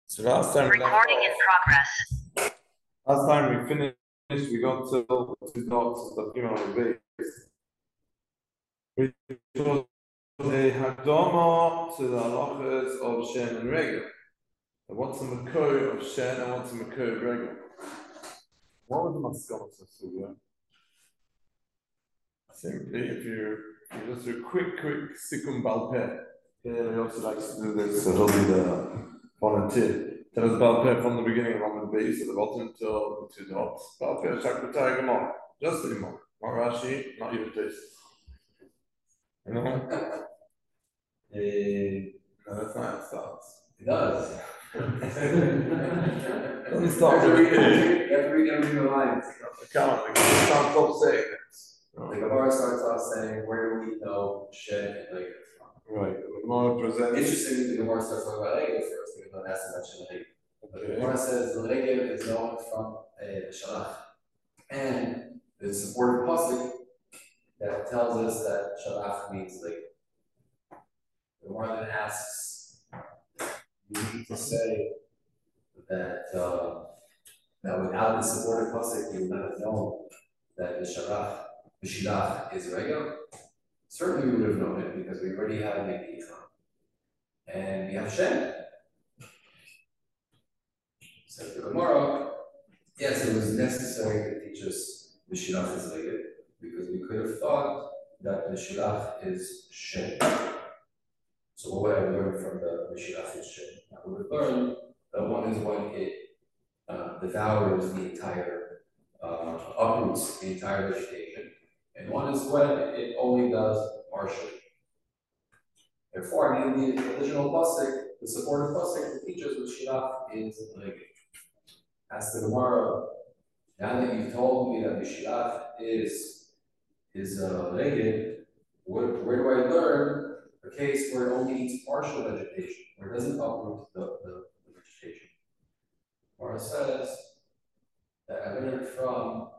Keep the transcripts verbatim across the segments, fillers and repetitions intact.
So last time recording in progress. Last time we finished, we got to two dots of the female base. We got a Hadoma to the halachas of Shen and Regel. What's the Makor of Shen and what's the Makor of Regel? What was the Maskamat of Sugya? Simply, if you, if you just do a quick, quick Sikum Balpeh, here he also likes to do this, so he'll be the volunteer. Tell us Balpeh from the beginning of the base at the bottom till the two dots. Balpeh, Shakratay Gemara. Just the Gemara. Not Rashi, not even this. You know? Uh, no, that's not how it starts. It does. It doesn't start You have to with read every, you have to read every new line. Come on, you can't stop saying it. The Gemara starts off saying, where do we know Shen and Legel from? Right. The Gemara presents. Interestingly, the Gemara starts talking about Legel first, even though that's to mention Legel. But the Gemara says the Legel is known from a Shalach. And there's a supportive pasuk that tells us that Shalach means Legel. The Gemara then asks, you need to say that uh, that without the supportive pasuk, you would not have known that the Shalach, the Shilach is Regel. Certainly we would have known it because we already have an Eicham. And we have Shen. Says the Gemara, yes, it was necessary to teach us the Shilach is Regel because we could have thought that the Shilach is Shen. So what would I learn from the, the Shilach is Shen? I would have learned that one is when it uh, devours the entire, uh, uproots the entire vegetation. And one is when it only does partially. Therefore, I mean, the original pasuk, the supportive pasuk that teaches what Shilach is Legel. Ask the Gemara, now that you've told me that the Shilach is is uh, Legel, where, where do I learn a case where it only eats partial vegetation, where it doesn't uproot the, the, the vegetation? Gemara says that I learned from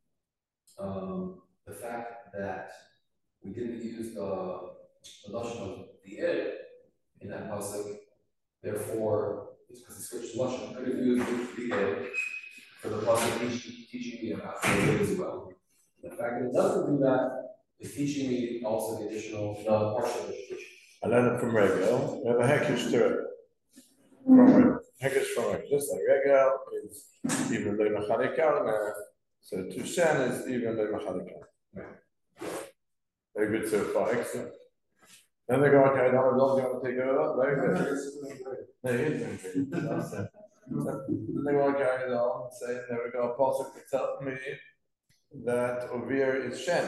um, the fact that we didn't use the, the lashon of the ed in that pasuk. Therefore, it's because he switched lashon. I could have used the ed for the pasuk teaching, teaching me about the ed as well. The fact that it doesn't do that is teaching me also the additional the partial vegetation. I learned it from Regel. We have a Hekish to it. From Regel. Hekish from Regel. Just like Regel is even the Mechalika. So to Shen is even the Mechalika. Very good so far, excellent. Then they go, okay, I don't know if you want to take over. Very good. No, he is doing good. Then they go, okay, I don't say, there we go, Pasuk to tell me that Ovir is Shen.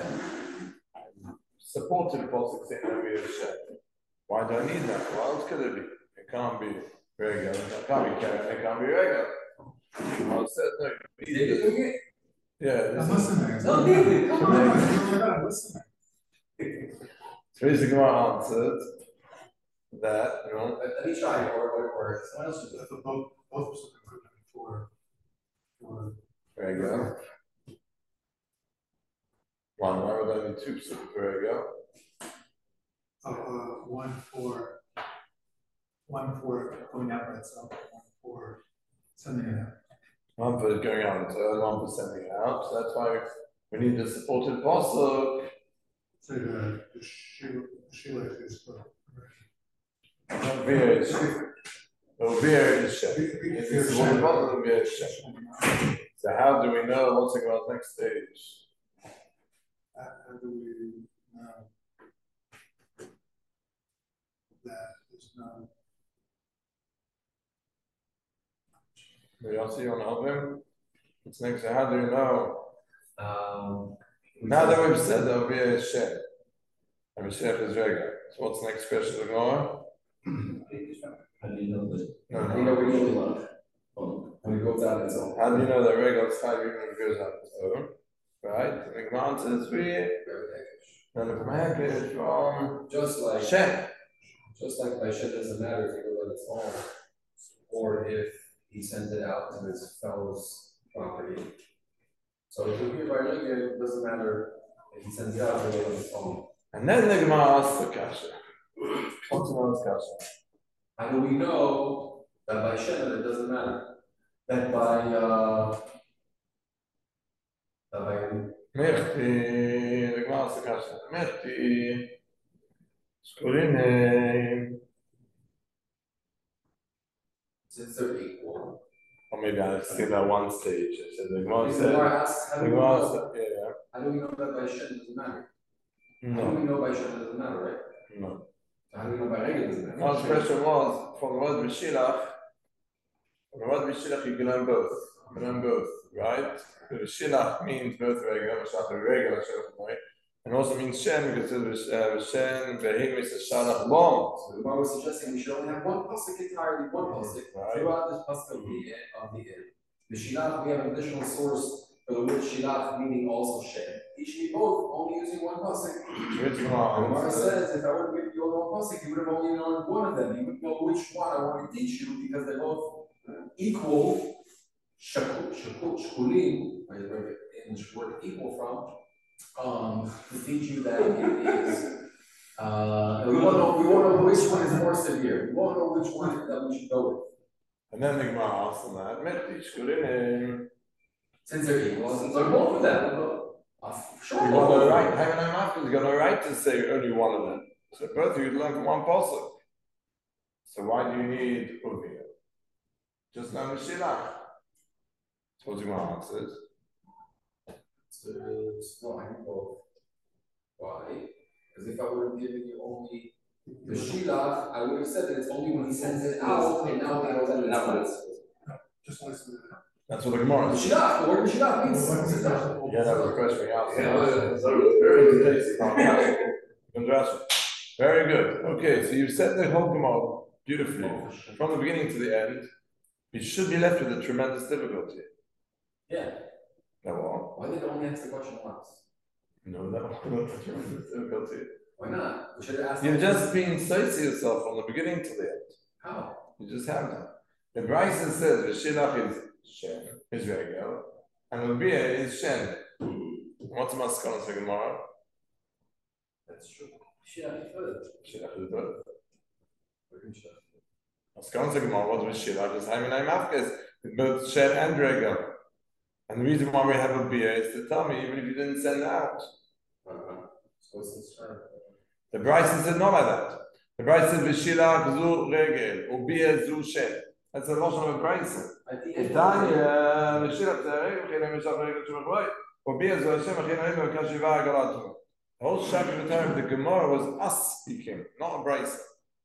Supported Pasuk saying Ovir is Shen. Why do I need that? What else could it be? It can't be Regel. It can't be Karen. It can't be Regel. I said, no, you yeah. I'm listening. No, David, come on. I'm listening. So here's the Gemara answered that, you know. Let me try, or, or, or someone else should do it. Both, both of us for, for. There you go. One, why would I need two psukim? There you go. Uh, uh, one for, one for going out by itself, one for sending it out. One for going out, uh, one for sending it out. So that's why we need the supported pasuk. So the the shoe shoelace is for. Ovir is Ovir is Shen. It's the supported pasuk. Ovir is Shen. So how do we know what's going on next stage? How, how do we know that there's no? Yossi, you want to help him? What's next? So how do you know? Um, Now that we've said that Ovir is Shen, and Mashiach is Regel. So what's the next question to go on? How do you know this? No, How no. do you know we really love? Oh, when it goes out its own. How do you know that Regel is five even if it goes out its own? Right? The Gemara answers we learn it from Hekish from Just like Shen. just like by Shen doesn't matter if it goes on its own, or if he sends it out to his fellow's property. So if you hear by Legel, it doesn't matter if he sends it out to it on its own. And then the Gemara asks the Kasha. What's the Kasha? How do we know that by Shem it doesn't matter. That by uh that by Mechti, the Gemara says, Kasha, Mechti, Skorine, since they're equal. or maybe I skipped that one stage. I said the Gemara The said, Gemara asks, how the do we Gemara know? said, yeah, How do we know that by Shem doesn't matter? How do no, we know by Shem doesn't matter, right? no. So how do we know by Regel doesn't matter? Now the question was, from the word B'shilach, from the word B'shilach you can learn both, you can learn both, right? B'shilach means both regular, B'shilach regular, B'shilach, and also means Shem, because it's Shem, Behim is a Shalach Bom. So the Gemara was suggesting we should only have one pasuk entirely, one pasuk Right. throughout this pasuk of the of the end. The Shilach, we have an additional source for the word Shilach, meaning also Shem. Each be both, only using one pasuk. Which The one? Gemara says, if I would have given you all one pasuk, you would have only known one of them. You wouldn't know which one I want to teach you because they're both equal. Shakul, shakul, shkulim, where the English word equal from. Um, to teach you that it is. Uh, we won't know. We won't know which one is more severe. We won't know which one that we should go with. And then the Gemara asks them that, Mechti, Skorine, Since they're equal, since they're both of them, uh, sure. you got no right, Haman and Mafka, you got no right to say only one of them. So both of you learn from one pasuk. So why do you need Uvia? Just learn the Shilach. So what the Gemara answers. So, no, I need both. Why? Because if I would have given you only the Shilach, I would have said that it's only when he sends it out, and now we know that it's not. Just listen to that. That's what the Gemara The says. Shilach, the word Shilach means. Yeah, that was the question we asked. Yeah. Very good. Okay, so you said the whole Gemara beautifully. From the beginning to the end, you should be left with a tremendous difficulty. Yeah. No, what? Why did they only ask the question once? No, that was not a tremendous difficulty. Why not? We should have asked. You've just been soci yourself from the beginning to the end. How? You just have that. The Bryson says the Shilach is Shem, is regular, and the Bia is Shem. What's my scholar for Gemara? That's true. Shilach is good. Shilach is good. Scholar for Gemara, what was Shilach? Is Haman and Mafka, both Shem and regular. And the reason why we have a Bia is to tell me, even if you didn't send it out. Uh-huh. So it's this term. The Bryson said not like that. The Bryson said V'shilach zu regel, u'bia zu Shem. That's a lot of a Bryson. At the end. Tanya, V'shilach zu regel, v'chein ha'mishach regel tu mechoi, u'bia zu Hashem, v'chein ha'im v'kashiva ha'galatu. The whole chapter of the time of the Gemara was us speaking, not a Bryson.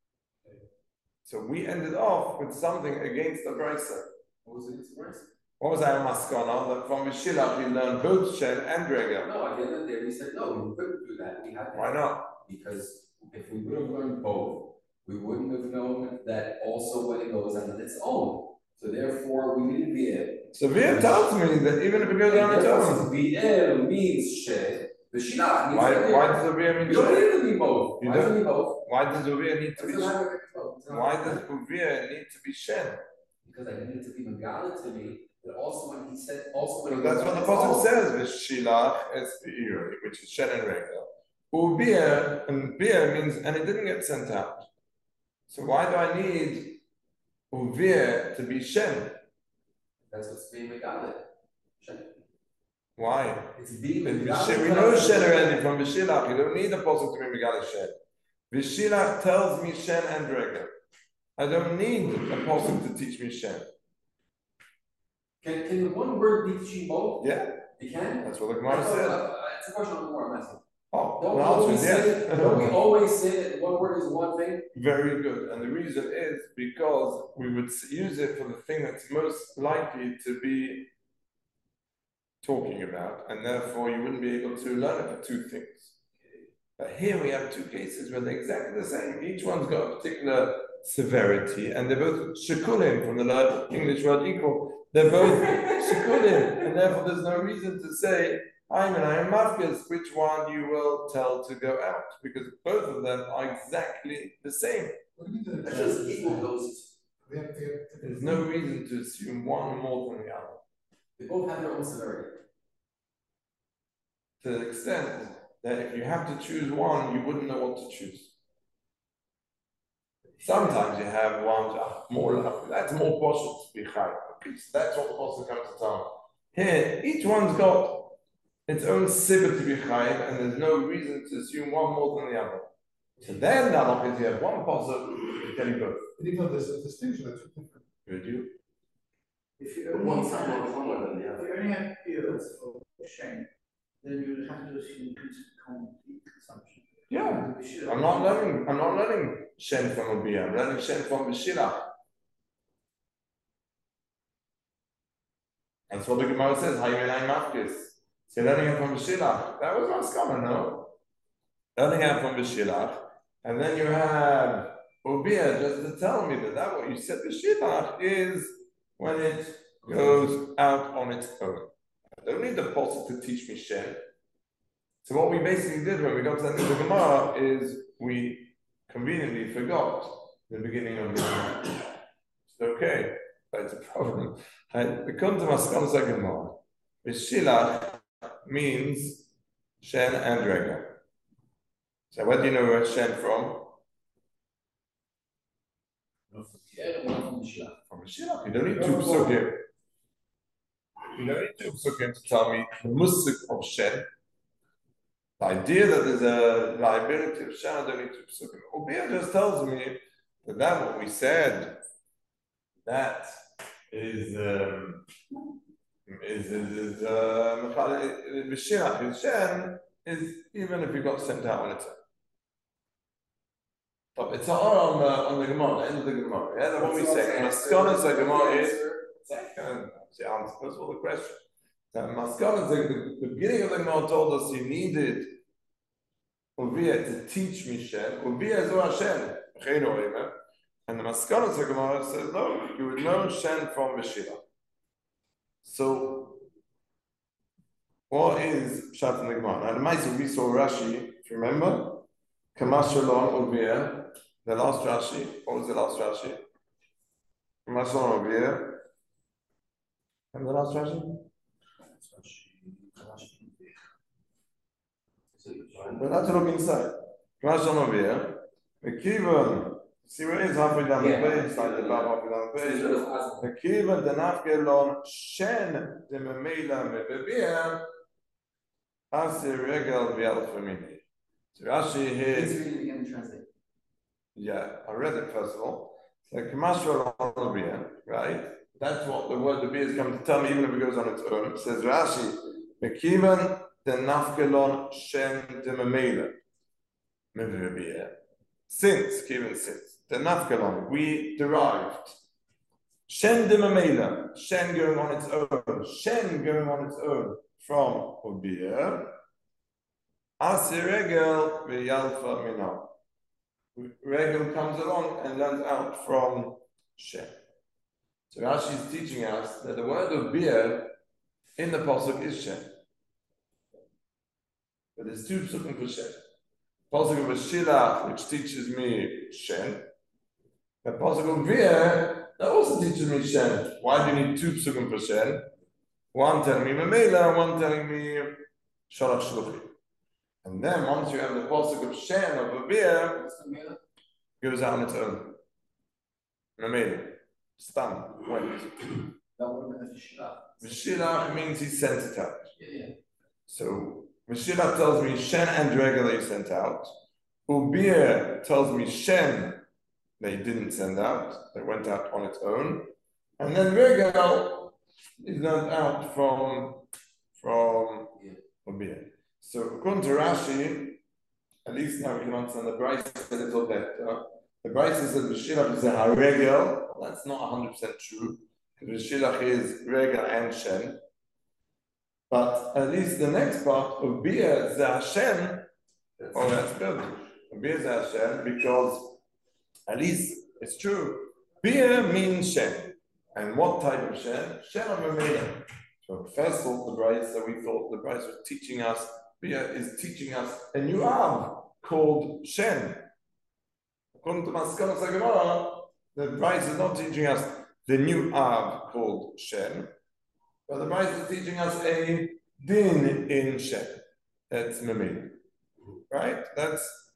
So we ended off with something against the Bryson. What was it? It's What was our maskana? That from V'shilach we learned both Shem and regel. No, at the end of the day, we said, no, we couldn't do that. We had to. Why not? Because if we would have learned both, we wouldn't have known that also when it goes on its own. So therefore, we needed the el. So Via tells me that even if it goes on its own, The el means shed. The shilach means why, regel. why does the Via mean We don't Shem? need to be both. You Why don't- does it be both? Why does the Via need to be That's Shem? not how it goes. It's not- Why does Uvia need to be Shem? Because I needed to be Megala to me, but also when he said, also when So he that's goes what on the its Pasuk own. says, V'shilach es be'iri, which is Shem and Regel. Ubia, and Bia means, and it didn't get sent out. So why do I need Uvia to be Shem? That's what's being Megala. Shed. Why? It's being But Megala. V'shi- We know Shem already from V'shilach, you don't need the Pasuk to be Megala Shem. V'shilach tells me Shem and Regel. I don't need a Pasuk to teach me Shem. Can, can the one word be teaching both? Yeah, It can? that's what the I Gemara thought- said. uh, It's a question on the more I'm asking. Oh, Don't the we answer always is say, yes. that- don't we always say that one word is one thing? Very good. And the reason is because we would s- use it for the thing that's most likely to be talking about, and therefore you wouldn't be able to learn it for two things. But here we have two cases where they're exactly the same. Each one's got a particular severity, and they're both shekulim from the lo- English word equal. They're both shekulim, and therefore there's no reason to say, I'm an I'm mafkas, which one you will tell to go out, because both of them are exactly the same. What do you mean to the? That's just equal those, We have to get. There's no reason to assume one more than the other. they both have their own severity. To the extent that if you have to choose one, you wouldn't know what to choose. Sometimes you have one ah, more. That's more possible to be chai. Okay, so that's what the possible comes to tell. Here, each one's got its own sibah to be chai, and there's no reason to assume one more than the other. So then, now if you have one possible, you can both. But even though there's a distinction, that's different. Could you? If you But only one have, side or one than the if other. you only have fields for Shen, then you would have to assume complete consumption. Yeah. We should- I'm not learning. I'm not learning Shen from a beer. I'm learning Shen from the Shilach. That's what the Gemara says. Haymenai Mafkis. So learning it from the Shilach. That was Maskana, no? Learning it from the Shilach, and then you have Ubia just to tell me that that what you said the Shilach is when it goes out on its own. I don't need the Pasuk to teach me Shen. So what we basically did when we got to the end of the Gemara is we conveniently forgot the beginning of the Gemara. It's okay, but it's a problem. We come to Maskana Gemara. The Shilach means Shen and Rega. So where do you know where Shen from? From the Shilach. You don't need two psukim. You don't need two psukim to tell me the musik of Shen. The idea that there's a liability of Shen, I don't need two psukim. Ubia just tells me that that what we said, that is um, is is, is uh, the Shilach is Shen is even if you got sent out on its own. But it's all on the on the Gemara, the end of the Gemara. Yeah, that's what we say. Maskanas the Gemara is second. She answers all the question. The Maskanas, the, the beginning of the Gemara told us you needed Uvia to teach me Shen. Uvia is what Shen. And the Maskanas the Gemara says no, you would know Shen from Beshila. So what is Pshat in the Gemara? Now the Ma'aseh we saw Rashi, if you remember. Kamashalon Ubia, the last Rashi. What was the last Rashi? Kamashalon Ubia. And the last Rashi? We'll have to look inside. Kamashalon Ubia. The Kivan, see where it is halfway down the page, like the bar halfway down the page. The Kivan, the Nafkelon, Shen, the Memela, Mebebia, Asir Regel, Vial Femini. So Rashi here. Please read it again and translate. Yeah, I read it first of all. So Kamashra Albiya, right? That's what the word the beer is coming to tell me, even if it goes on its own. It says Rashi, Mekivan the Nafkelon Shen de Memela. Since, given since, the Nafkelon, we derived Shen de Memela, Shen going on its own, Shen going on its own from Ubia. Asi Regel v'yalfa minah. Regel comes along and learns out from Shem. So Rashi is teaching us that the word of beer in the pasuk is Shem. But there's two psukim for Shem. Pasuk of Shilach, which teaches me Shem. The pasuk of beer that also teaches me Shem. Why do you need two psukim for Shem? One telling me Memela, one telling me Shalach Shluchim. And then once you have the pasuk of Shen of a beer, goes out on its own. Mamela. Stam. Wait. That would have been the Shilach. V'shilach means he sent it out. Yeah, yeah. So V'shilach tells me Shen and Regel that he sent out. Ubir tells me Shen that he didn't send out, that went out on its own. And then Regel is learned out from from Ubir. So according to Rashi, at least now we can understand the Bryce a little better. The Bryce says that the Shilach is a Haregel. That's not one hundred percent true. Because the Shilach is Regel and Shen. But at least the next part of Bia is Hashem. Oh, that's good. Bia is Hashem because at least it's true. Bia means Shen. And what type of Shen? Shen of Mamela. So first of all, the Bryce that we thought the Bryce was teaching us. Bia is teaching us a new Av called Shen. According to Maskanas Gemara, the Bryce is not teaching us the new Av called Shen, but the Bryce is teaching us a din in Shen. That's Memela. Right? That's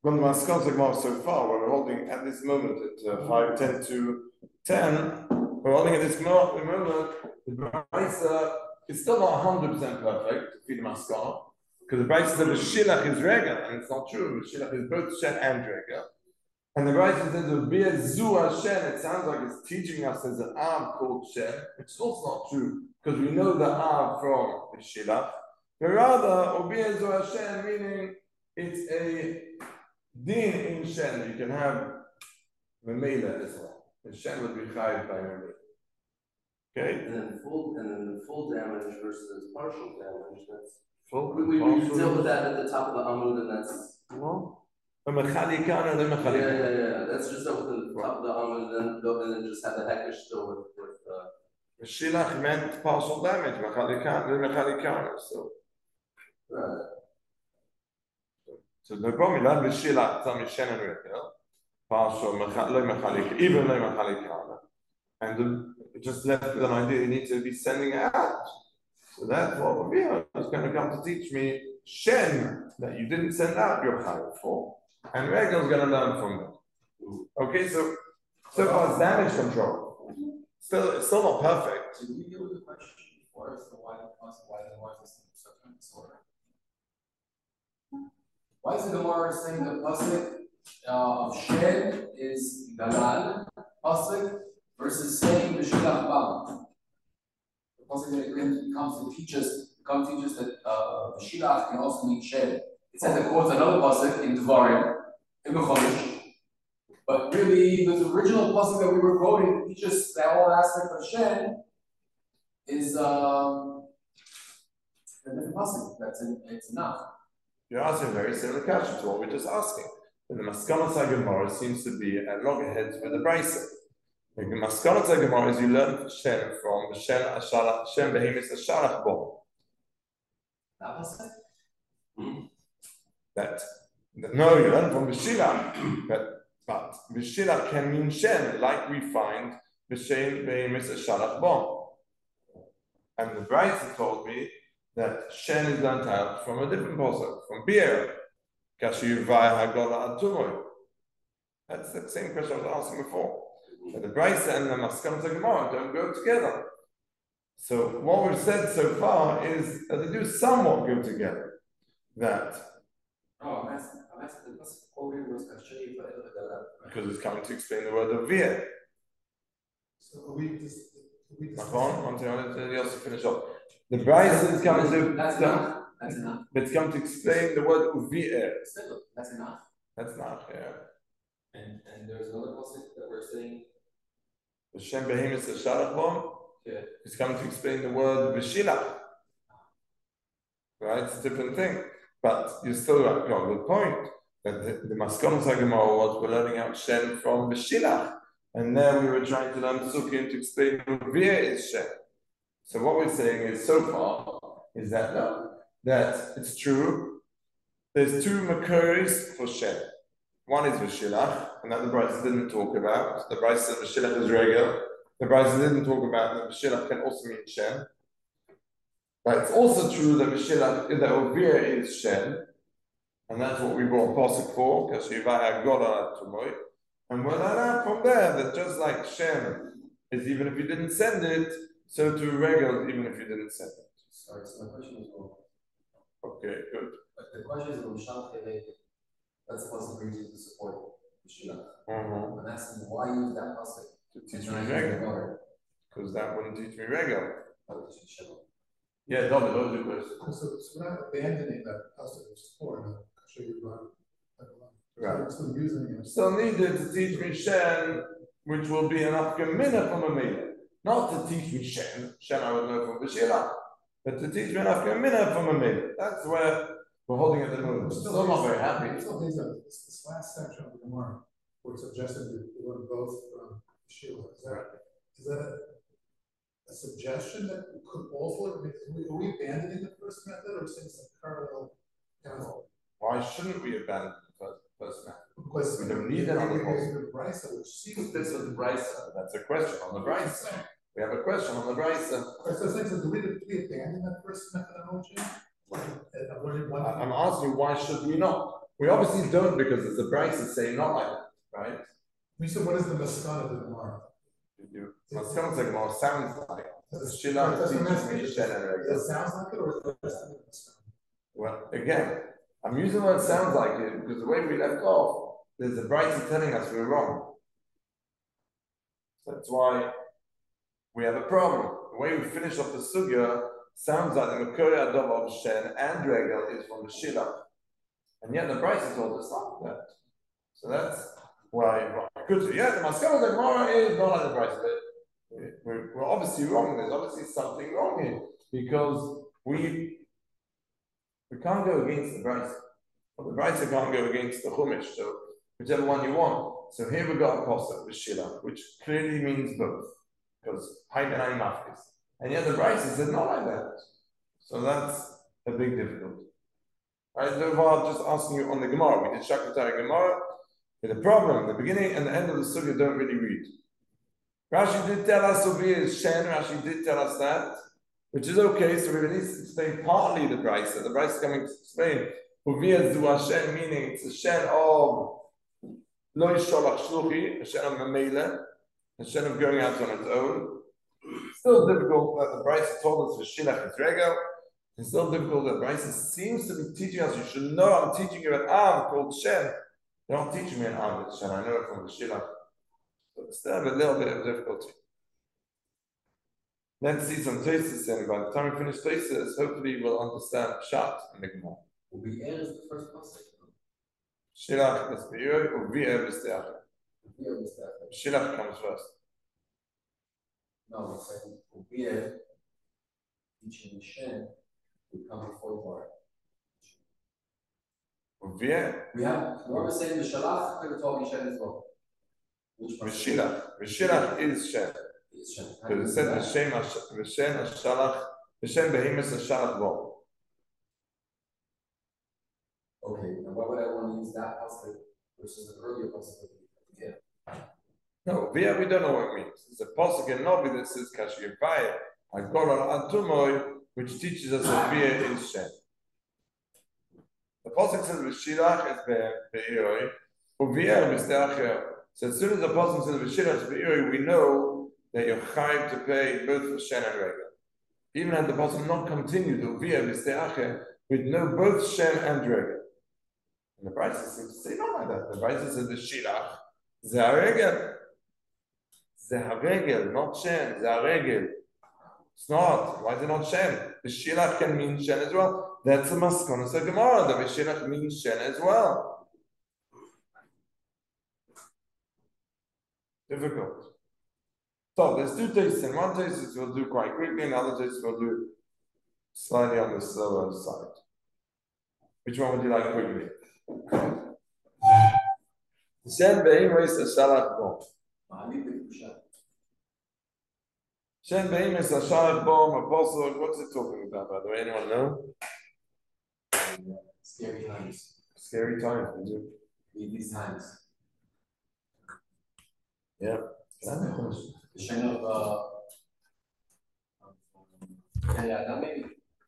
From the Maskon Gemara so far, we're holding at this moment at uh, five ten to ten. We're holding at this mo- moment. The Brisa is still not one hundred percent perfect to feed the Maskon because the Brisa said the Shilach is Rega, and it's not true. The Shilach is both Shen and Rega. And the Brisa says the Be'ezua Shen. It sounds like it's teaching us there's an Av called Shen, which is also not true because we know the Av from the Shilach. But rather, Be'ezua Shen meaning it's a din in Shen, you can have Memela as well. The Shen would be chayiv by Memela. Okay? And then full, and then the full damage versus partial damage, that's. Full, We, we, we partial- deal with that at the top of the Amud, and that's. No. A mechalikan and a Yeah, mechalikan. yeah, yeah, that's just up with the top of the Amud, and then go, and then just have the heckish still with, with, uh. The Shilach meant partial damage, mechalikan, the mechalikan. So, Right. so the problem is that the Shilach, some is Shen and Rechel, partial, mecha- lo mechalik, even lo mechalikan. And the, it just left with an idea you need to be sending it out. So that's what Rabbi is going to come to teach me Shen that you didn't send out your chayav for, and Regal is going to learn from them. Okay, so so far it's damage control. Still, it's still not perfect. Did we deal with the question before as to why the why the Gemara is in such a disorder? Why is the Gemara saying the pasuk uh, of Shed is Galal pasuk versus saying the Shilach Bam? The pasuk that comes to teach us comes to teach us that uh, the Shilach can also mean Shed. It says it quotes another pasuk in Dvarim in Chodesh. But really, the original pasuk that we were quoting teaches that whole aspect of Shen is um, a different pasuk. That's in, it's enough. You're asking a very similar question to what we're just asking. But the Maskana Gemara seems to be at loggerheads with the Brisa. The Maskana Gemara is you learn Shen from the Shen Ashalach, Shen Behemis Ashalach Bo. That pasuk. That, that no, you learn from the Shilach, but but the Shilach can mean Shen, like we find the Shen Behemis Ashalach Bo. And the Brisa told me that Shen is learned out from a different pasuk, from Beer. Kashiv vaya hagola atumoy. That's the same question I was asking before. But the Brisa and the Maskana Gemara don't go together. So what we've said so far is that they do somewhat go together. That Oh, I'm asking. I'm asking. The pasuk quoted was Kashiv vaya Galal. because it's coming to explain the word of Beer. So are we just, are we just. One, one thing, let me also finish off. The Brisa is coming to That's enough. That's enough. it's coming to explain the word Uvi'er. Still, that's enough. That's not yeah. And and there's another pasuk that we're saying. The Shem Behemis Ashalach Bo. Yeah. It's coming to explain the word Vishilach. Right? It's a different thing. But you still got a good point. That the, the Maskon Gemara was we're learning out Shem from Vishilach. And then we were trying to learn Sukkim to explain where is Shem. So what we're saying is so far is that no, that it's true. There's two Makuris for Shem. One is Vishilach, and that the Brisa didn't talk about. The Brisa said Vishilach is regular. The Brisa didn't talk about that Vishilach can also mean Shem. But it's also true that Vishilach, that Ovir is Shem, and that's what we brought Pasuk for, because Shivaya Gola Tumoy. And we're learning out from there that just like Shem is even if you didn't send it, so to regular even if you didn't send it. Sorry, so my question is wrong. Okay, good. But the question is on Shalach Elei. That's the pasuk we use to support the Shilach. Mm-hmm. I'm asking why use that pasuk To teach me regular, because that wouldn't teach me regular. How to teach Shalach. Yeah, David, what was your question? So, so we're not abandoning that pasuk of support, no, show you about. Right. We're still using it. Still needed to teach me Shen, which will be an Afkamina from a Mila. Not to teach me Shen, Shen I would know from Vishila, but to teach me an Afkamina from a Mila. That's where we're holding at the moment. Still, I'm not very happy. Still things that, this, this last section of the Gemara, where it suggested that we learn both from Sheila, is that, is that a, a suggestion that we could also, I mean, are we, are we abandoning the first method, or saying some parallel kind of? Why shouldn't we abandon the first, first method? Because We don't need another the Brisa, which seems. This is the Brisa. That's a question on the Brisa. We have a question on the Brisa. So I was saying, so do we, do we abandon that first methodology? And I'm learning one. I'm asking why should we not? We obviously don't because there's a Bryce that's saying not like that, right? We said, what is the maskana of the Gemara? You, Maskana of the Gemara sounds like Does- Shilach does the teaches message- me Shen and Does Regel. it sound like it or is it just the maskana? Well, again, I'm using what it sounds like it because the way we left off, there's a Bryce telling us we're wrong. That's why we have a problem. The way we finish off the sugya sounds like the Makori Adov of Shen and Regel is from the Shilach. And yet the Bryce told us not that. So that's why, well, good. Yeah, the Maskana of the Gemara is not like the Bryce, but we're, we're obviously wrong. There's obviously something wrong here because we we can't go against the Bryce. Well, the Bryce can't go against the Chumash, so whichever one you want. So here we've got a Pasuk with Shilach, which clearly means both, because Haid and Ayin Mafkis. And yet the Bryce said not like that. So that's a big difficulty. Right, so just asking you on the Gemara. We did Shakatari Gemara. The problem, the beginning and the end of the Sugya don't really read. Rashi did tell us over here is Shen, Rashi did tell us that, which is okay, so we at least explain partly the Bryce. The Bryce is coming to explain Uvia Zu Hashem, meaning it's a Shen of Lo Yisholach Shluchi, a Shen of Mamela, a Shen of going out on its own. Still difficult that the Bryce told us for Shilach is Regel. It's still difficult that Bryce seems to be teaching us. You should know I'm teaching you an Av called Shen. They don't teach me an Av that's Shen. I know it from the Shilach. But still have a little bit of difficulty. Let's see some Tosfos, and by the time we finish Tosfos, hopefully we'll understand Pshat and the Gemara. Ubi'er is the first pasuk. Shilach is Be'er, Ubi'er is the Acher. Ubi'er is that. Shilach comes first. No, it's like Ubi'er, teaching Shen, would come before Torah. Ubi'er, We have, Gemara was saying the Shalach could have taught me Shen as well. Which pasuk? V'Shilach. V'Shilach is Shen. Is Shen. Because it said V'Shem Hash- V'Shem Hashalach, V'Shem Behemoth Hashalach Bo. Okay, and why would I want to use that pasuk versus the earlier pasuk? Yeah. No, V'Ya we don't know what it means. It's a pasuk in Novi that says Kashiyavai, Hagor Antumoy, which teaches us that V'Ya is Shen. The pasuk says V'Shilach is Be'eroi, U'V'Ya is the Acher. So as soon as the pasuk says V'Shilach is Be'eroi, we know that you're chayav to pay both for Shen and Regel. Even had the pasuk not continued, U'V'Ya is the Acher, we'd know both Shen and Regel. And the Bryce seems to say not like that. The Bryce says the Shilach, Ze HaRegel. Ze HaRegel, not Shen, Ze HaRegel. It's not. Why is it not Shen? The Shilach can mean Shen as well. That's a Maskonos HaGemara. The Shilach means Shen as well. Difficult. So there's two tastes. And one taste we'll do quite quickly, and the other taste we'll do slightly on the slower side. Which one would you like quickly? Shen Be'emois Hashalach Bo. Shen Be'emois Hashalach Bo, Apostle, what's it talking about, by the way? Anyone know? Scary times. Scary times, we do. Need these times. Yeah. The Shen of, uh, yeah, yeah, that maybe.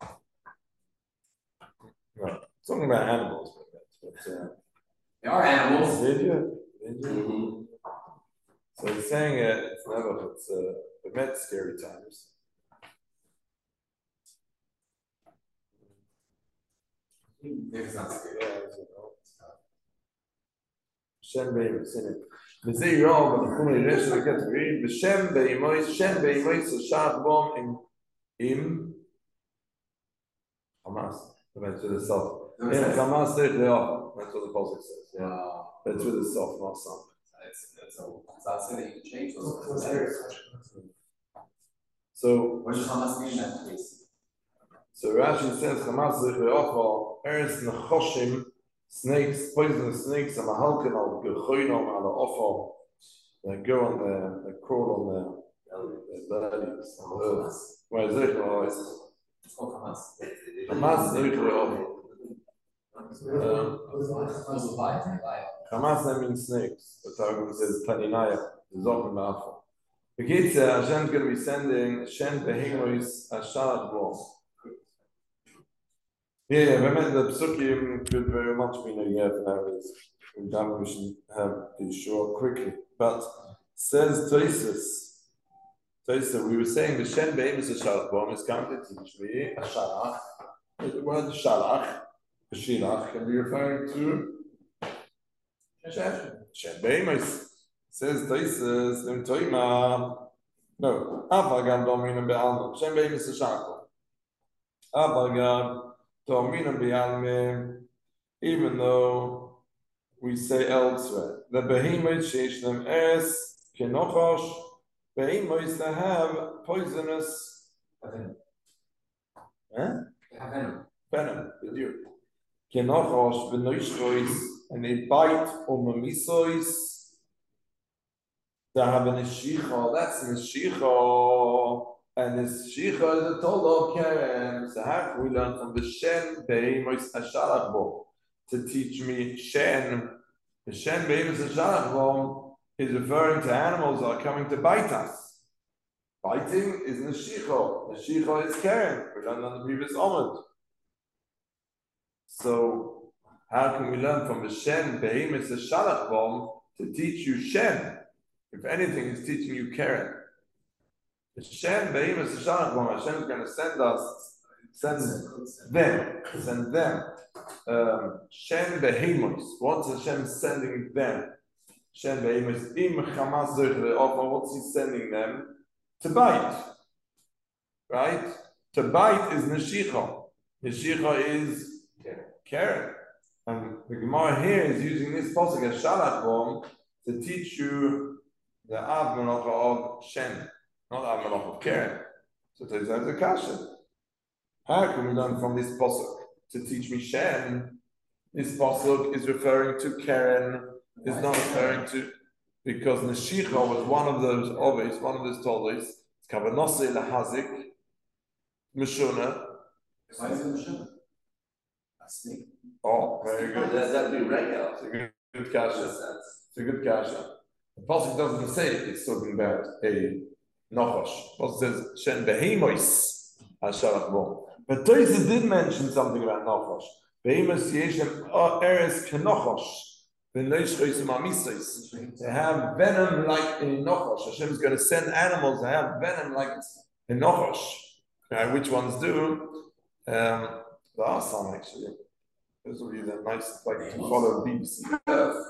Right. Talking about animals, but, uh, They are animals. did you? Did you? So he's saying it, it's never, it's uh, it meant scary times. Maybe it's not scary. Yeah, it's, you know, Shen Be'emois, in it. וזה יום, בתחום נראה של הכתבים, בשם באימויס, שם באימויס, השעת בום עם, עם חמאס, that's with the soft. Yeah, Hamas did the off. That's what the Pasuk says. Yeah, Uh, that's with the soft, not some. it's, it's a, it's not saying that you can change those. Let's- let's hear it. So, What does Hamas mean in that case? so Rashi says Hamas did the off. Eretz nechoshim, snakes, poisonous snakes, and mahalkin al gechoinom al offer. They go on the, they crawl on the, the bellies. Where is it? Oh, it's It's called Hamas. Hamas did the offer. Those are lions, they lie. Hamas that means snakes. The Targum says Taninaya, the Zochim Ma'afo. The Kitza, Hashem's going to be sending Shen Behimois Ashalat Bo. Yeah, I mean the psukim could very much mean a year nowadays. We don't we should have be sure quickly. But says Toisus, Toisus, we were saying the Shen Beim is a shalach bomb is going to teach me a shalach. The word shalach, the shilach, can be referring to Shen. Shen Beim is says Toisus in Toima. No, Avagam Dominum Be'alma. Shen Beim is a shalach. Avagam Dominum Be'alma. Even though we say elsewhere, the behemoths sheshnem es kenochosh, behemoths that have poisonous Venom. eh? They have venom. venom, kenochosh v'noishchois, and they bite on the misois. They have an eshicha, that's an eshicha, and this eshicha is a tolo keren. So how can we learn from the shen behemoths ashalach bo? To teach me Shen. The Shen Be'emes Hashanah is referring to animals that are coming to bite us. Biting is Neshicha. Neshicha is Karen. We learned on the previous Omid. So, how can we learn from the Shen Be'emes Hashanah to teach you Shen? If anything, it's teaching you Karen. The Shen Be'emes Hashanah, Hashem is going to send us, send them, send them. Um, Shen Behemoths. What's Hashem sending them? Shen Behemoths. Im Chamas Zoch. What's He sending them? To bite. Right? To bite is Neshicha. Neshicha is Karen. And the Gemara here is using this pasuk as Shalach form to teach you the Av Melacha of Shen, not Av Melacha of Karen. So it is a kasha. How can we learn from this pasuk? To teach me Shen, this pasuk is referring to Karen, is not referring to, because Neshicha was one of those ovis, one of those tolis, it's Kavanose Lahazik, Meshuna. Why is it Meshuna? A snake. Oh, very good. That, that'd be regular. It's a good, good kasha. It's a good kasha. The pasuk doesn't say it's talking about a Nochosh. The pasuk says Shen Behemois Hashalach Bo. But Tosis did mention something about Nochosh. Behemoths yeshem eres kenochosh. They have venom like in Nochosh. Hashem is going to send animals that have venom like in Nochosh. Right, which ones do? Um, there are some actually. Those will be the nice, like to follow B B C Earth.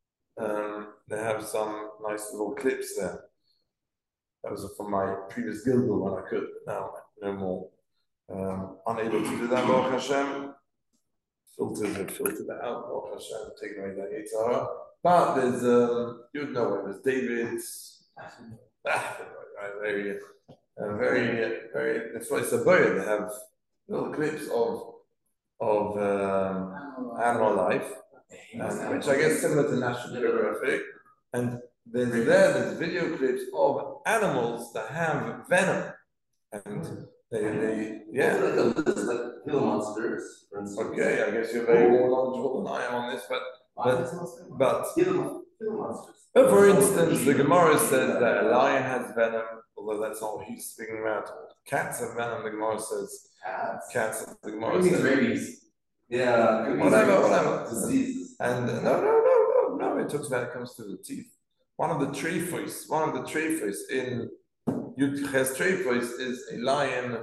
Um, they have some nice little clips there. That was from my previous Gilgul when I could. Now, no more. Um, unable to do that, Baruch Hashem. Filters have filtered that out, Baruch Hashem, taken away that Yitzhara. But there's, um, you'd know it, there's David's, ah, very, uh, very, very, that's why it's a bird. They have little clips of, of um, animal life, and, which I guess similar to National Geographic. And there's there, there's video clips of animals that have venom. And They, they, yeah. Like a list, like hill monsters, for instance. Okay, I guess you're very more knowledgeable than I am on this, but but but hill, hill monsters. But for instance, the Gemara says that a lion has venom, although that's not what he's speaking about. Cats have venom. The Gemara says Cats. Cats. The Gemara Rabies, says rabies. Yeah, whatever, whatever. Diseases. And uh, no, no, no, no, no. It talks about it comes to the teeth. One of the trefois, one of the trefois in Yud Ches trefois is a lion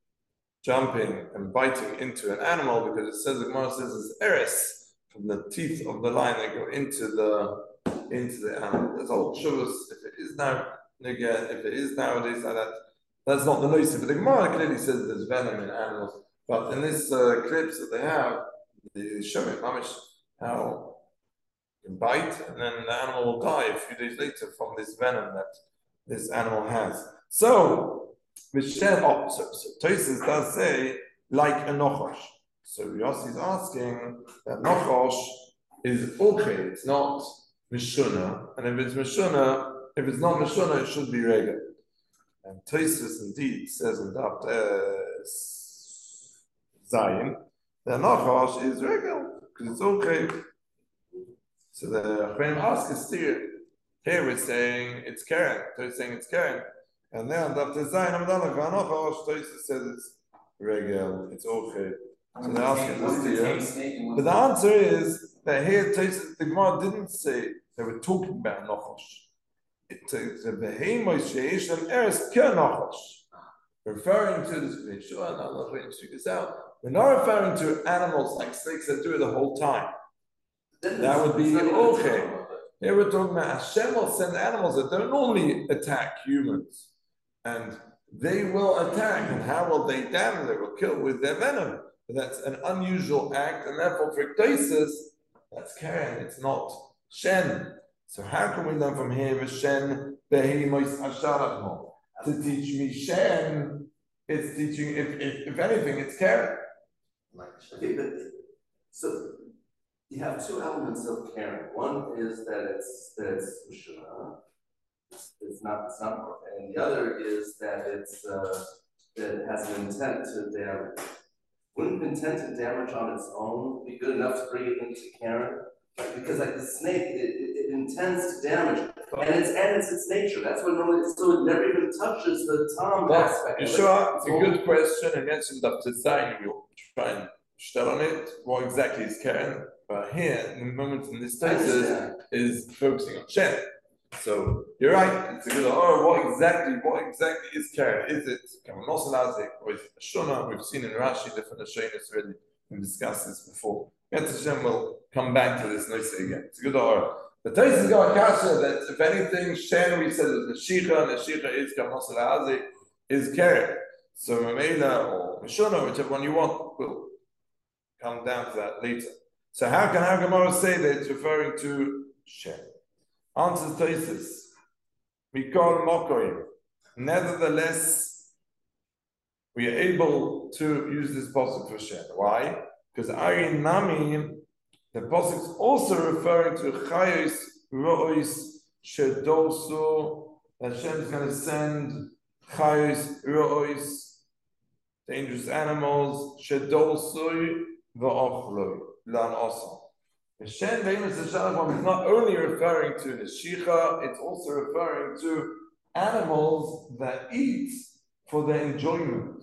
jumping and biting into an animal, because it says the Gemara says it's eris from the teeth of the lion that go into the into the animal. That's all shuvas. If it is now again, if it is nowadays like that, that's not the noise. But the Gemara clearly says there's venom in animals. But in this uh, clips that they have, they show it, mamish, how you can bite and then the animal will die a few days later from this venom that this animal has. So, Michelle, oh, so, so Tosis does say like a nochosh. So Yossi is asking that nochosh is okay, it's not mishuna, and if it's mishuna, if it's not mishuna, it should be rega. And Tosis indeed says in Daft Zayin that nochosh is rega because it's okay. So the Achrein ask is here. Here we're saying it's Karen. Tosis saying it's Karen. And then Daft Zayin Amdallah Vanochosh Tosis says it's regel, it's okay. So they're asking One this is to a you. tame snake and one But is the a- answer is that here Tosfos- the Gemara didn't say they were talking about Nochosh. It says the behemoth sheish them eres ke Nochosh. Referring to this, sure, I'm not going to figure this out. We're not referring to animals like snakes that do it the whole time. Then That it's- would be it's not even okay. a problem, but- Here we're talking about Hashem will send animals that don't normally attack humans. And they will attack. And how will they damage? They will kill with their venom. But that's an unusual act. And therefore, for Iktosis, that's Karen. It's not Shen. So how can we learn from here Shen Behemos Asharachmo? To teach me Shen, it's teaching, if, if, if anything, it's Karen. Okay, but, so, you have two elements of Karen. One is that it's, that it's Mishuna. It's, it's not, it's not, and the other is that it's, uh, that it has an intent to damage. Wouldn't intent to damage on its own be good enough to bring it into Karen? Like, because like the snake, it, it, it intends to damage, and it's, and it's its nature. That's what normally, so it never even touches the Tom Well, aspect. of it. Yeshua, it's a all- good question, and yes, in the design you try and stell on it. What exactly is Karen? But here, in the moment in this I text is, understand. is focusing on Shen. So you're right. It's a good. Oh, what exactly? What exactly is Karen? Is it Kamonosalazik or is it Shona? We've seen in Rashi different Hashemis already. We've discussed this before. Yet Hashem will come back to this noise again. It's a good order. The Tosfos got kasha that if anything, Shen we said is Neshicha, Neshicha is Kamonosalazik, is Karen. So Mamela or Mishona, whichever one you want, will come down to that later. So how can our Gemara say that it's referring to Shem? Answers Tosfos. Mikol Mokoim. Nevertheless, we are able to use this pasuk for Shem. Why? Because Ayin Nami, the pasuk is also referring to Chayos Rois Shedosu. Hashem is going to send Chayos Rois, dangerous animals, Shedosu v'ochloi. Lan Osam. The Shen Behemoth Hashanah is not only referring to the Shicha, it's also referring to animals that eat for their enjoyment.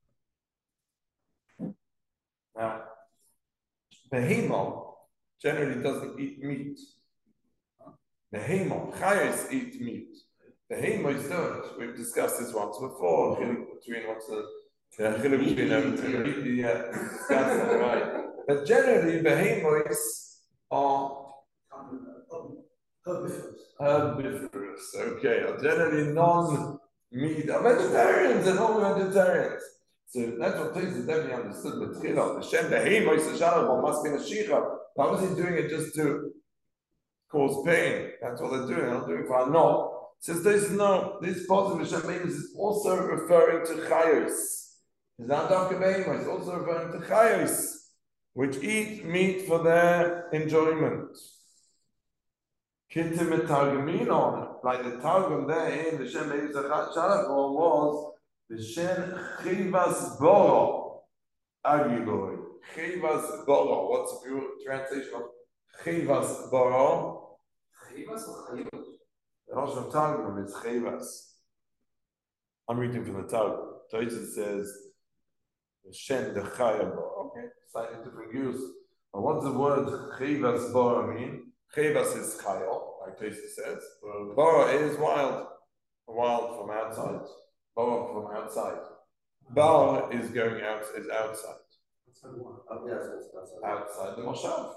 Now, Behemoth generally doesn't eat meat. Behemoth, Chayos eat meat. Behemoth don't. We've discussed this once before. Between what's the yeah, between them, yeah, discussed that, right? But generally, behemoths are Herbivorous. herbivorous. Okay, are generally non-meat. Are vegetarians and all vegetarians. So that's what Tosfos definitely understood. But the Shem behemoths, the Shalom must be a shicha. Why was he doing it just to cause pain? That's what they're doing. They're not doing it for a no. Says this no. This positive Shem behemoths is also referring to chayos. It's not Dr. Behemoth. It's also referring to chayos, which eat meat for their enjoyment. Kittim Targuminon, like the Targum there in the Shem Behemoth Shalachor was the Shem Chivas Boro Agiloi. Chivas Boro. What's the pure translation of Chivas Boro? Chivas or Chayot? The Rosh Targum is Chivas. I'm reading from the Targum. Tosfos says Shen the Chaya Boro. Okay, slightly different use. But what's the word Chivas Boro mean? Chivas is Chayot, like Tosfos says. Boro is wild. Wild from outside. Boro from outside. Bar is going out, is outside. Oh, yes, that's, that's. Outside the Moshav.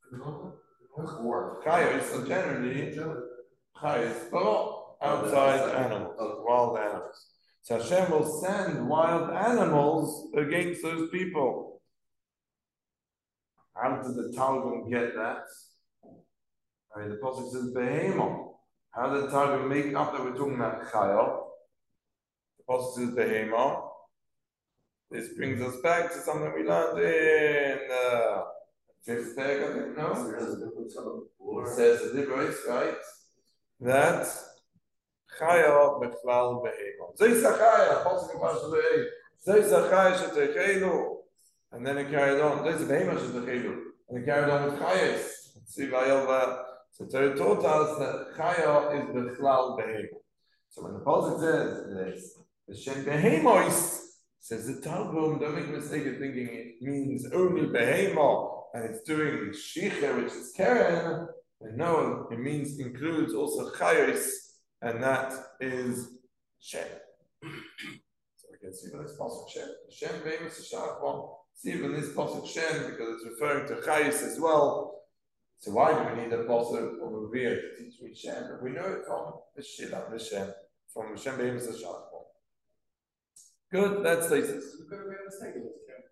Or Chayos are generally Chayos Boro, outside animals, wild animals. So Hashem will send wild animals against those people. How did the Targum get that? I mean, the pasuk says Behemoth. How did the Targum make up that we're talking about Chayot? The pasuk says Behemoth. This brings us back to something we learned in uh, fifth peg, I think, no? It says the Liberates, right? That Chaya Bechlal Behemoth. Zeis HaChaya, pasuk in Parashat Be'ei. Zeis HaChaya Shetechelu. And then it carried on. Zeis HaBehemoth Shetechelu. And it carried on with Chayes. See, Vayova. So Torah taught us that Chaya is Bechlal Behemoth. So when the pasuk says this, the Shem Behemoth, Says the Targum, don't make a mistake of thinking it means only behema and it's doing shicha, which is keren. And no, it means includes also chayos, and that is shem. So we can see when this pasuk shem, shem behemis shachvam. See even this pasuk shem because it's referring to chayos as well. So why do we need a pasuk from Uvia to teach me shem? We know it from the shila, the shem, from shem behemis shachvam. Good, that's thesis. We could have made a mistake in this case.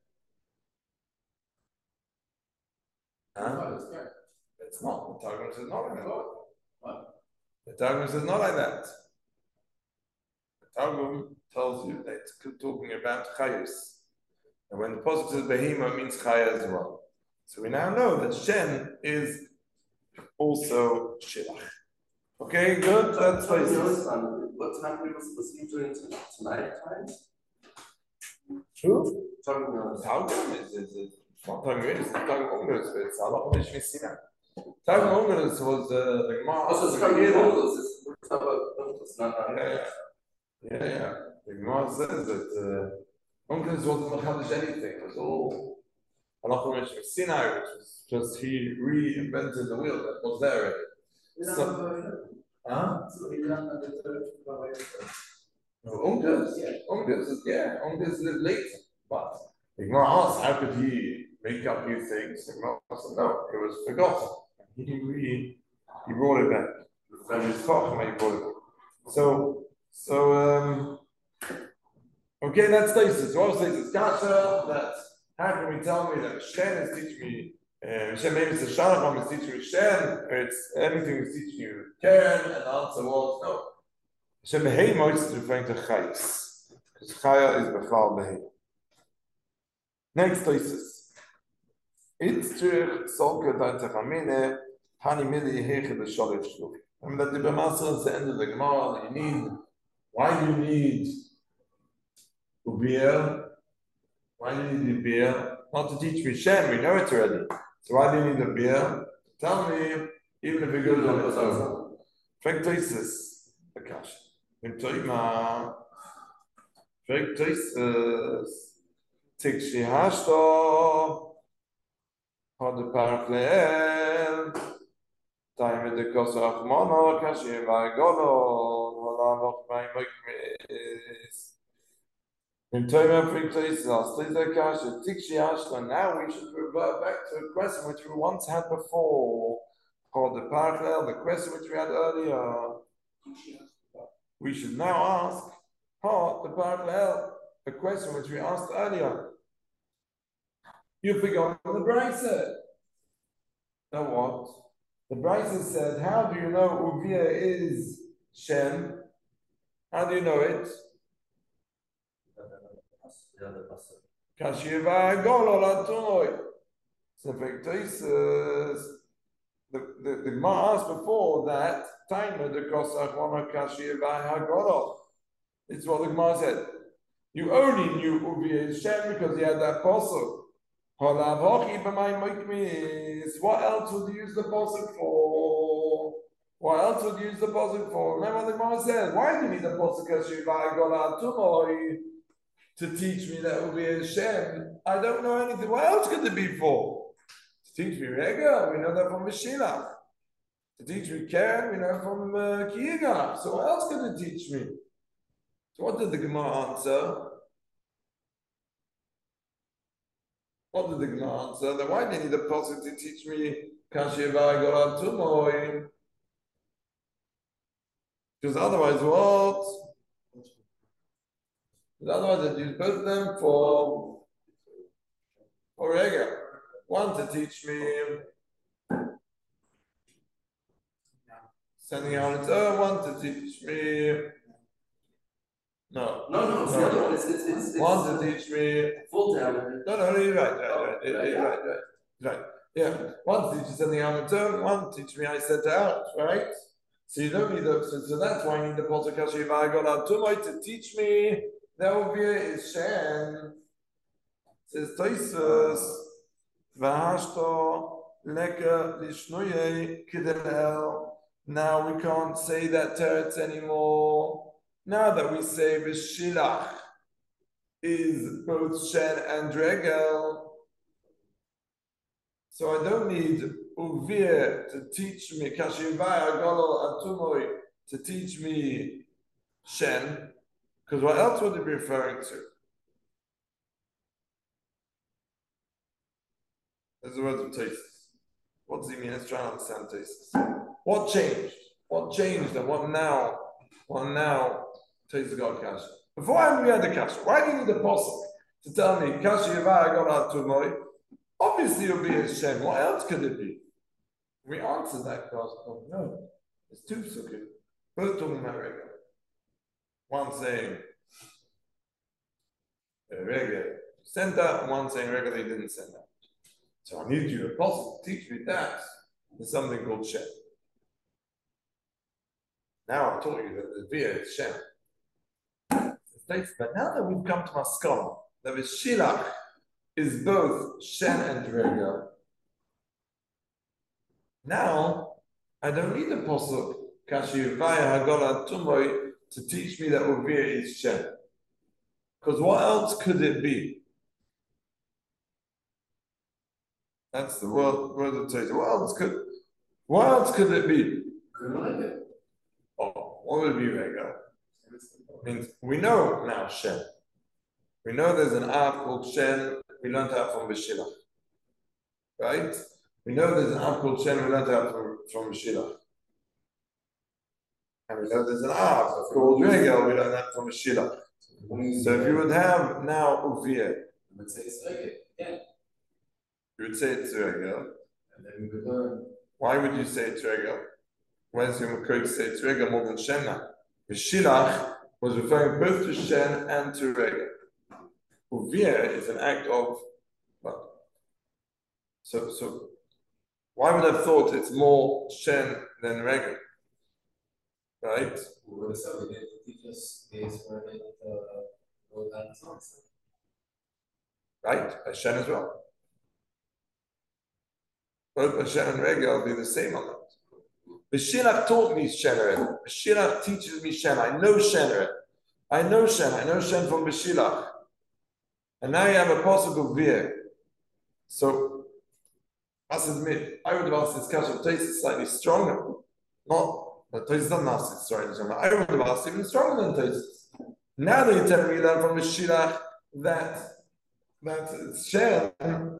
Huh? It's correct. It's not. The Targum says not like that. What? The Targum says not like that. The Targum tells you that it's talking about chayos. And when the pasuk says behema, it means chaya as well. So we now know that shen is also shilach. Okay, good. That's thesis. What time we was he doing tonight times? True. Talking about Targum is is is not Targum. It's Targum Ongus. It's Allah Mishmisina. Targum Ongus was uh, the Gemara. also it's talking about this. We're talking about it's not Yeah, yeah, yeah, yeah. The Gemara says that uh, Onkelos wasn't machadish anything. It was all halacha from Sinai, which was just he reinvented the wheel that was there already. So, huh? So he learned that the third Baba No, Onkelos, yeah, Onkelos, yeah, Onkelos lived later. But the Gemara asked, how could he make up new things? The Gemara said, no, it was forgotten. He re, he brought it back. From his Chachma, he brought it back. So, so, um, okay, that's thesis. What was thesis? Kasha, that how can we tell me that Shen is teaching me, uh, Shen maybe it's a Shalom is teaching me Shen, or it's everything is teaching you Karen, and the answer was no. Shen Behemo is referring to Chayis, because Chaya is Bechal Behemo. Next thesis. It's true, Solka Daitachamine, Hani Mili Heche the Shalif Shluch. And that the B'Masra is the end of the Gemara, you need, why do you need Ubir? Why do you need the beer? Not to teach me Shem, we know it already. So why do you need the beer? Tell me, even if it goes on its own. Fractosis, Akash. Vimtoima, Fractosis, Tikshi Hashto, Hod Parkleel, Time the Kosach Mono, Kashi Vagono, Holavok Maimokmis. In Torah Frictosis, Kasha, Tikshi Ashla. Now we should revert back to a question which we once had before, called the parallel, the question which we had earlier. We should now ask, oh, the parallel, the question which we asked earlier. You forgot the Brisa. Now what? The Brisa said, how do you know Uvia is Shem? How do you know it? Kashiva Golol Atoy. So the the the Gemara asked before that time the Kosach Wana Kashiva Hagolol. It's what the Gemara said. You only knew Uvi Shem because he had that posuk. What else would you use the posuk for? What else would you use the posuk for? Remember what the Gemara said. Why do you need the posuk Kashiva Golol Atoy? To teach me that will be a Shem. I don't know anything. What else could it be for? To teach me Rega, we know that from Mashiach. To teach me Karen, we know from uh, Kiyaga. So what else could it teach me? So what did the Gemara answer? What did the Gemara answer? Then why do you need a pasuk to teach me Kashiva Goran Tumoy? Because otherwise what? Otherwise, I use both of them for Orega. One to teach me sending out its own, one to teach me. No. No, no, it's the other one. It's, it's, it's, it's one to teach me. Full down. No, no, you're right, right, right, right, right, right, right, right. Yeah, one to teach you something on its own, one to teach me I set out, right? So you don't need the, so, so that's why I need the Potakashi Vagola Tumai to teach me. That would be a Shem. Says Toisus, Vahashto, Leka, Lishnuye, Kidel. Now we can't say that teretz anymore. Now that we say Vishilach. is both Shen and Regel. So I don't need Uvir to teach me Kashivaya Golo Atumoi to teach me Shen, because what else would it be referring to? There's the words of Tesis. What does he mean? Let's try and understand Tesis. What changed? What changed and what now? What now? Tesis got Kasha. Before I read the Kasha, why do you need the apostle to tell me Kasha Yavaya Golo Atumoi? Obviously, it'll be a Shem. What else could it be? We answered that question. Oh, no, it's two psukim. Both talking about Regel. One saying uh, Regel sent that, and one saying Regel he didn't send that. So I need you, apostle, to teach me that. There's something called Shem. Now I've taught you that the Via is Shem. But now that we've come to Maskon, that the Shilach is both Shen and Regel. Now, I don't need a posuk Kashivaya Hagola Tumoy to teach me that Uvir is Shen. Because what else could it be? That's the word, word of Torah. What else could what else could it be? Oh, what would it be, Regel? Means we know now Shen. We know there's an Av called Shen. We learned that from Beshilach, right? We know there's an Av called Shen. We learned that from from Beshilach, and we know there's an Av called Regel. We learned that from Beshilach. So if you would have now Uvir, You would say it's Regel, yeah. you would say it's Regel. And then we would learn. Why would you say it's Regel? When's your code say it's Regel more than Shen now? Beshilach was referring both to Shen and to Regel. Uvir is an act of well, so so why would I have thought it's more Shen than Regel? Right? We would have said we didn't teach us days where it uh wrote that songs. Right? A Shen as well. Both Shen and Regel will be the same on that. Beshilach taught me Shen already. Beshilach teaches me Shen. I know Shen already. I know Shen. I know Shen from Beshilach. And now you have a possible Vir. So, I must admit, I would have asked this question of Tais is slightly stronger. Not, but Tais doesn't ask it stronger. I would have asked even stronger than Tais. Now that you're telling me that from Beshilach that, that it's Shen,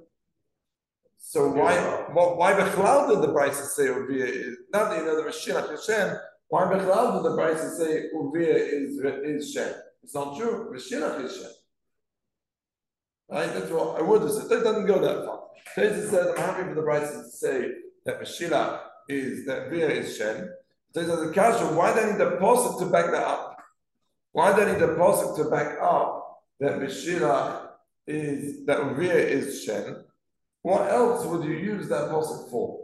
so why, why, why Bechlal did the Brisa say Uvir is, now that you know the Beshilach is Shen, why Bechlal did the Brisa say Uvir is, is Shen? It's not true. Beshilach is Shen. Right? That's what I would have said. That doesn't go that far. Teza said, I'm happy for the Brisa to say that Beshilach is, that Vir is Shen. Teza the Kasha, why do I need the Posuk to back that up? Why do I need the Posuk to back up that Beshilach is, that Uvir is Shen? What else would you use that Posuk for?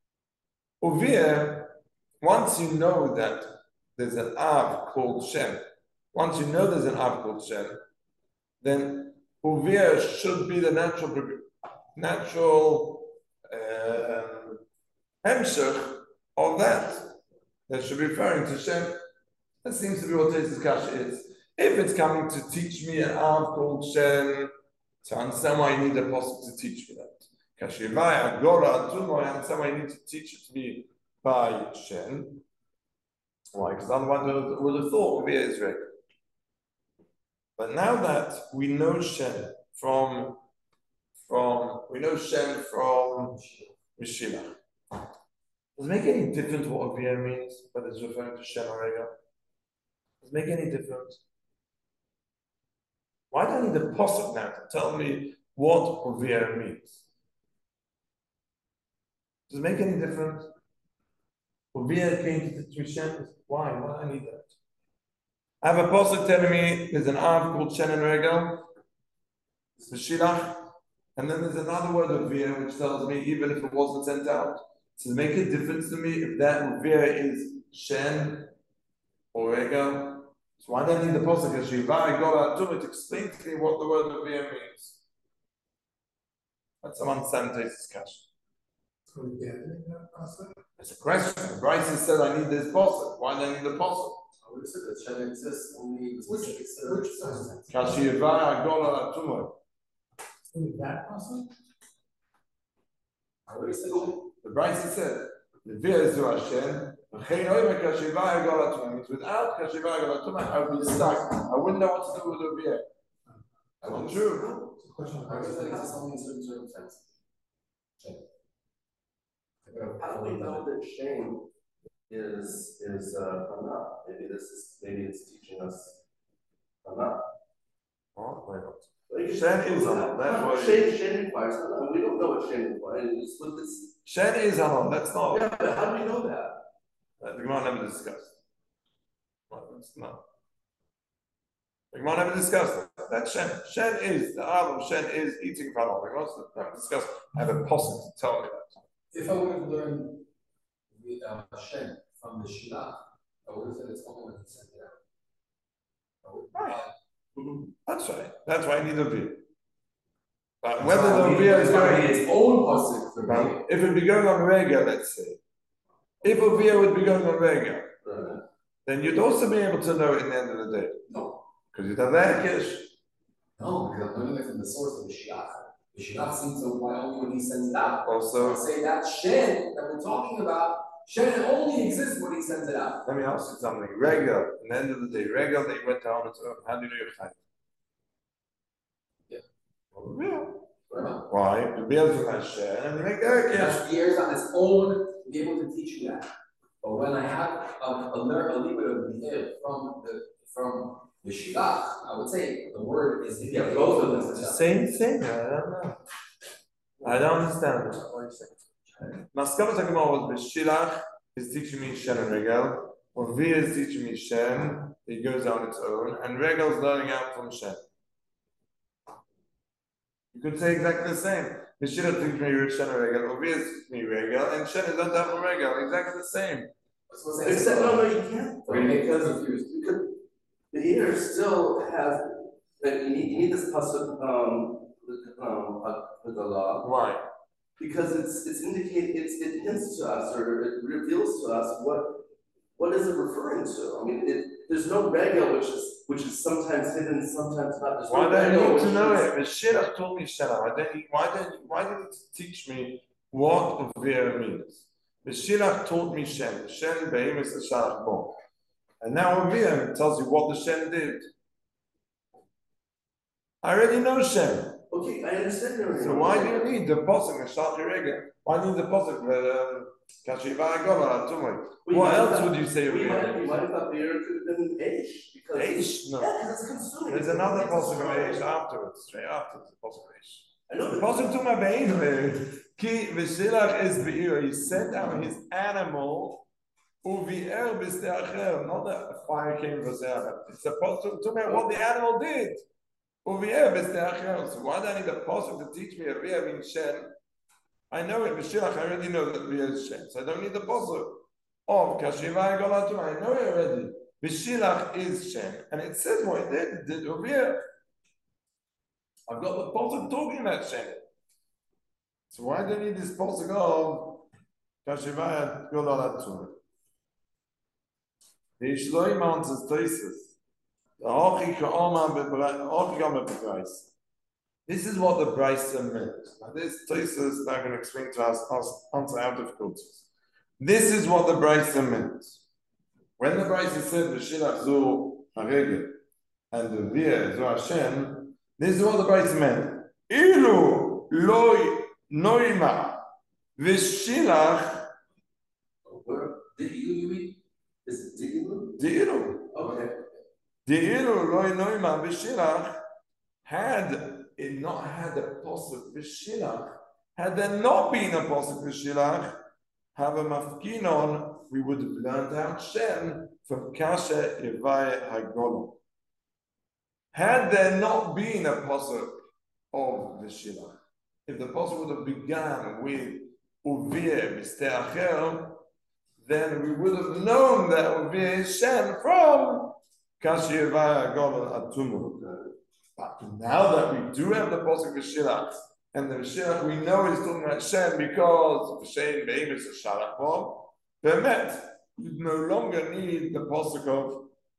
Uvir, once you know that there's an Av called Shen, once you know there's an Av called Shen, then Uvir should be the natural, natural um, hemshech of that. That should be referring to Shen. That seems to be what Tesis Kasha is. If it's coming to teach me an Av called Shen, so I understand why you need a posuk to teach me that. Kashivaya, Gora, Tumo, I understand why you need to teach it to me by Shen. Why? Because otherwise I would have thought Uvir is Regel. But now that we know Shen from, from we know Shen from Beshilach, does it make any difference what Uvir means, whether it's referring to Shen or Regel? Does it make any difference? Why do I need the posuk now to tell me what Uvir means? Does it make any difference? Uvir came to teach me Shen. Why? Why do I need that? I have a posuk telling me there's an Av called Shen and Regel, it's the Shilach, and then there's another word of Uvir which tells me even if it wasn't sent out, does it make a difference to me if that Uvir is Shen or Regel? So why do I need the posuk as Shiva Gola Tumah to explain to me what the word Uvir means? Let's understand Tesis Kasha. So we abandoning that process? It's a question. Bryson said I need this posuk. Why do I need the posuk? would have said that Shem exists only was Which- considered which pasuk? Kashiva Gola Atumah. Only that possible? I would have said Shem. The Bryce said, the Via is to Hashem, V'chein Oime Kashiva Gola Atumah. Means without Kashiva Gola Atumah, I would be stuck. I wouldn't know what to do with the Via. I would Not true. It's a question of I would have said it how exists only in certain circumstances. Shem. How do we know that shame is, is, uh, Hana? Maybe this is, maybe it's teaching us Hana. Oh, wait not. Like, Shen is Hana, that's what it Shame, shame requires Hana, we don't know what shame requires, it's with this, Shen is Hanon, that's not. yeah, but how do we know that? That the Gemara never discussed. Well, that's not. The Gemara never discussed that. That Shen, Shen is, the Av of Shen is eating Hanon. The Gemara never discussed. I have a posse to tell me that. If I would have learned the uh, Shem from the Shilach, I would have said it's only when he sent it out. I would- Right. That's right. That's why I need a via. But That's whether why the we- via is that's why we going, need its own pasuk for Well, me. if it be going on Rega, let's say, if a via would be going on Rega, Uh, then you'd also be able to know it in the end of the day. No, Because you'd have the Hekesh. no, because I'm learning it from the source of the Shilach. The Shilach seems to apply only when he sends it out. Also, So say that Shen that we're talking about, Shen only exists when he sends it out. let me ask you something. Rega, in the end of the day, Rega, they went down its own. How do you know you're Chayim? Yeah. Well, Via. Right. Why? The Via is in Hashem, and you make the Hekesh. That's years on its own to be able to teach you that. But when I have a, a learn a little bit of the from the from the Shilach, I would say the word is Yeah, both of them. It's the same thing. I don't know. I don't understand what you're saying. Maskamat HaGemara was B'Shilach is teaching me Shen and Regel, or Via is teaching me Shen, it goes on its own, and Regel is learning out from Shen. You could say exactly the same. B'Shilach teaches me Shen and Regel, or Via teaches me Regel, and Shen is learned out from Regel, exactly the same. Except, no, no, you can't. We're gonna get confused. Because the ear still has, like, you need, you need this pasuk, um, with, um, uh, with the law. Why? Because it's, it's indicate, it's, it hints to us, or it reveals to us what, what is it referring to? I mean, it, there's no regel which is, which is sometimes hidden, sometimes not. There's Why no do I regel need which to know is- it? B'Shilach told me Shen. Why don't you, why don't you, why did it teach me what Via means? B'Shilach taught me Shen. Shen be'emes Shalach bo. And now Via tells you what the Shen did. I already know Shen. Okay, I understand your. So why do you need the posuk and Shalach Rega? Why do you need the posuk with Kashiva Gola Tumah? We What might else have- would you say? We might, we Via? might have thought beer could have been Aish, because. Aish? No. Yeah, because it's consuming. There's It's- another it's posuk of destroying. Aish afterwards, straight afterwards. The posuk of Aish. I know The that. Pasuk to my bein, ki v'shilach is be'ir. He sent out his animal, uvi'er b'ste'acher. Not that a fire came from Zerah. It's a pasuk to me what the animal did. Uvi'er b'ste'acher. So why do I need a pasuk to teach me a v'er means Shen? I know it. V'shilach, I already know that v'er is Shen. So I don't need the pasuk. Of kashiva golatum. I know it already. V'shilach is Shen, and it says what it did. It did uvi'er. I've got the posuk talking about Shen. So why do you need this posuk of Kashivaya Godalat? The Ishloi answers Tosis. The Hochi Ka'oma Hochi Ka'oma B'Brais. This is what the Brisa meant. Now this Tosis now going to explain to us, us answer our difficulties. This is what the Brisa meant. When the Brisa said V'shilach Zu Haregel and the Via Zu Hashem, this is what the Brisa meant. Ilu loy noima v'shilach Where did you you mean? Is it Digilu? di'ilu. Okay. Di'ilu loy noima v'shilach. Had it not had a posuk v'shilach, had there not been a posuk v'shilach, have a mafkinon, we would have learned out Shem from Kasha Ivai Hagolah. Had there not been a pasuk of the Shilach, if the pasuk would have begun with Uvir B'Ste'acher, then we would have known that Uvir is Shem from Kashivaya Golden Atumu. But now that we do have the pasuk of Shilach, and the Shilach we know is talking about Shem because Shem Be'im is a Shalach bomb, Be'emet, you no longer need the pasuk of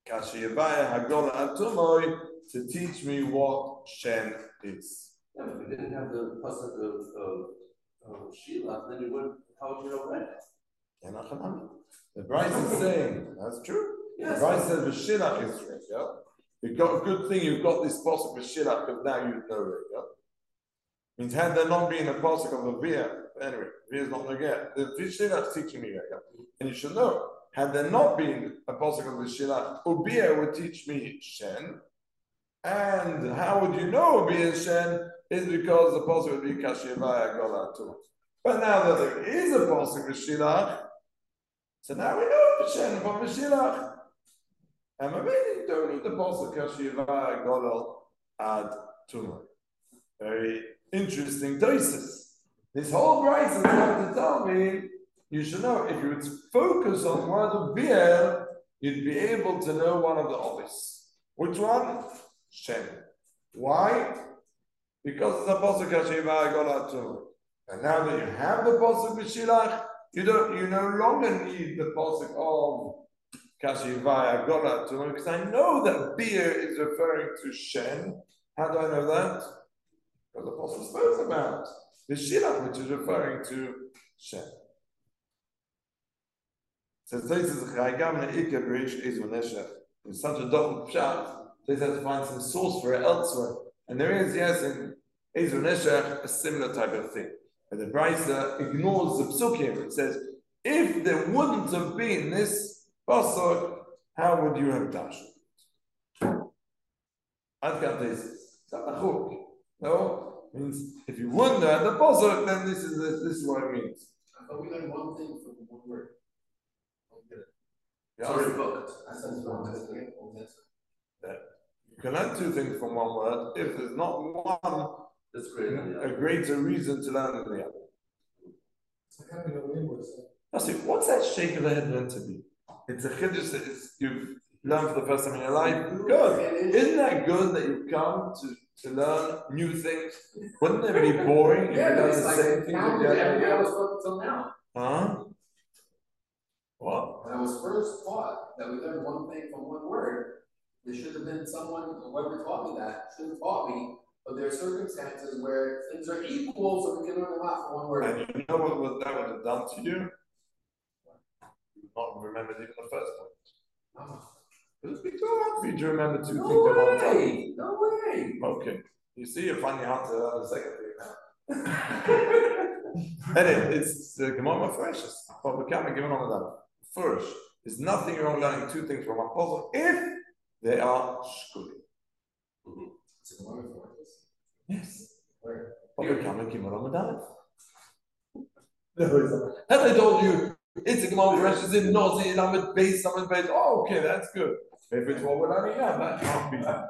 Kashiyavaya Hagola Atumoi to teach me what Shen is. Yeah, but if we didn't have the pasuk of, of, of Shilach, then you would, how would you know that? The Bryce is saying, that's true. Yes. The Bryce says the Shilach is Rega. You've got a good thing, you've got this pasuk of Shilach, because now you know Rega. Means had there not been a pasuk of a Via, anyway, Via is not Rega. The Shilach is teaching me Rega. And you should know, had there not been a pasuk of the Shilach, Ubia would teach me Shen. And how would you know Ubia is Shen? Is because the pasuk would be Kashivaya Gola too. But now that there is a pasuk of Shilach, so now we know the Shen from the Shilach. And maybe you don't need the pasuk Kashivaya Gola ad Tumah. Very interesting doses. This whole price is trying to tell me, you should know, if you would focus on word of beer, you'd be able to know one of the obvious. Which one? Shem. Why? Because it's a pasuk Kashivaya Gola Tumah. And now that you have the pasuk B'Shilach, you don't, you no longer need the pasuk of Kashivaya Gola Tumah, because I know that beer is referring to Shem. How do I know that? Because the pasuk spoke about the Shilach, which is referring to Shem. So this is Chaygam Ne'ikah B'Rish Ezu Neshech. It's such a double pshat. They have to find some source for it elsewhere, and there is, yes, in Ezu Neshech, a similar type of thing. And the Brisa ignores the psukim. It says, if there wouldn't have been this pasuk, how would you have dashed it? I've got this. It's not a hook. No? It means if you wouldn't have the pasuk, then this is this, this is what it means. But we learned one thing from one word. It's already booked. I said it's wrong. That's okay. Yeah. You can learn two things from one word if there's not one That's great. a greater reason to learn than the other. So kind of a name was. That's it. What's that shake of the head meant to be? It's a chiddush that is, you've learned for the first time in your life. Good. Isn't that good that you've come to, to learn new things? Wouldn't it be boring if you learn the like same thing every again? day I was taught until now. Huh? What? When I was first taught that we learned one thing from one word, there should have been someone, whoever taught me that, should have taught me. But there are circumstances where things are equal, so we can learn a lot from one word. And you know what would, that would have done to you? You would not remembered even the first point. Oh. It would be too hard for you to remember two No things at one time. way! No way! Okay. You see, you're finding hard to learn the second thing now. Anyway, it's the Gemara Freshest. But we can't be given on that. First, there's nothing wrong learning two things from one puzzle if they are shkuli. It's a Gemara for this. Yes. Where? But we can't be given on that. Have I told you it's a Gemara Freshest in Nozi, and I'm at base, I'm at base. Oh, okay, that's good. If it's what we're learning now, that can't be that.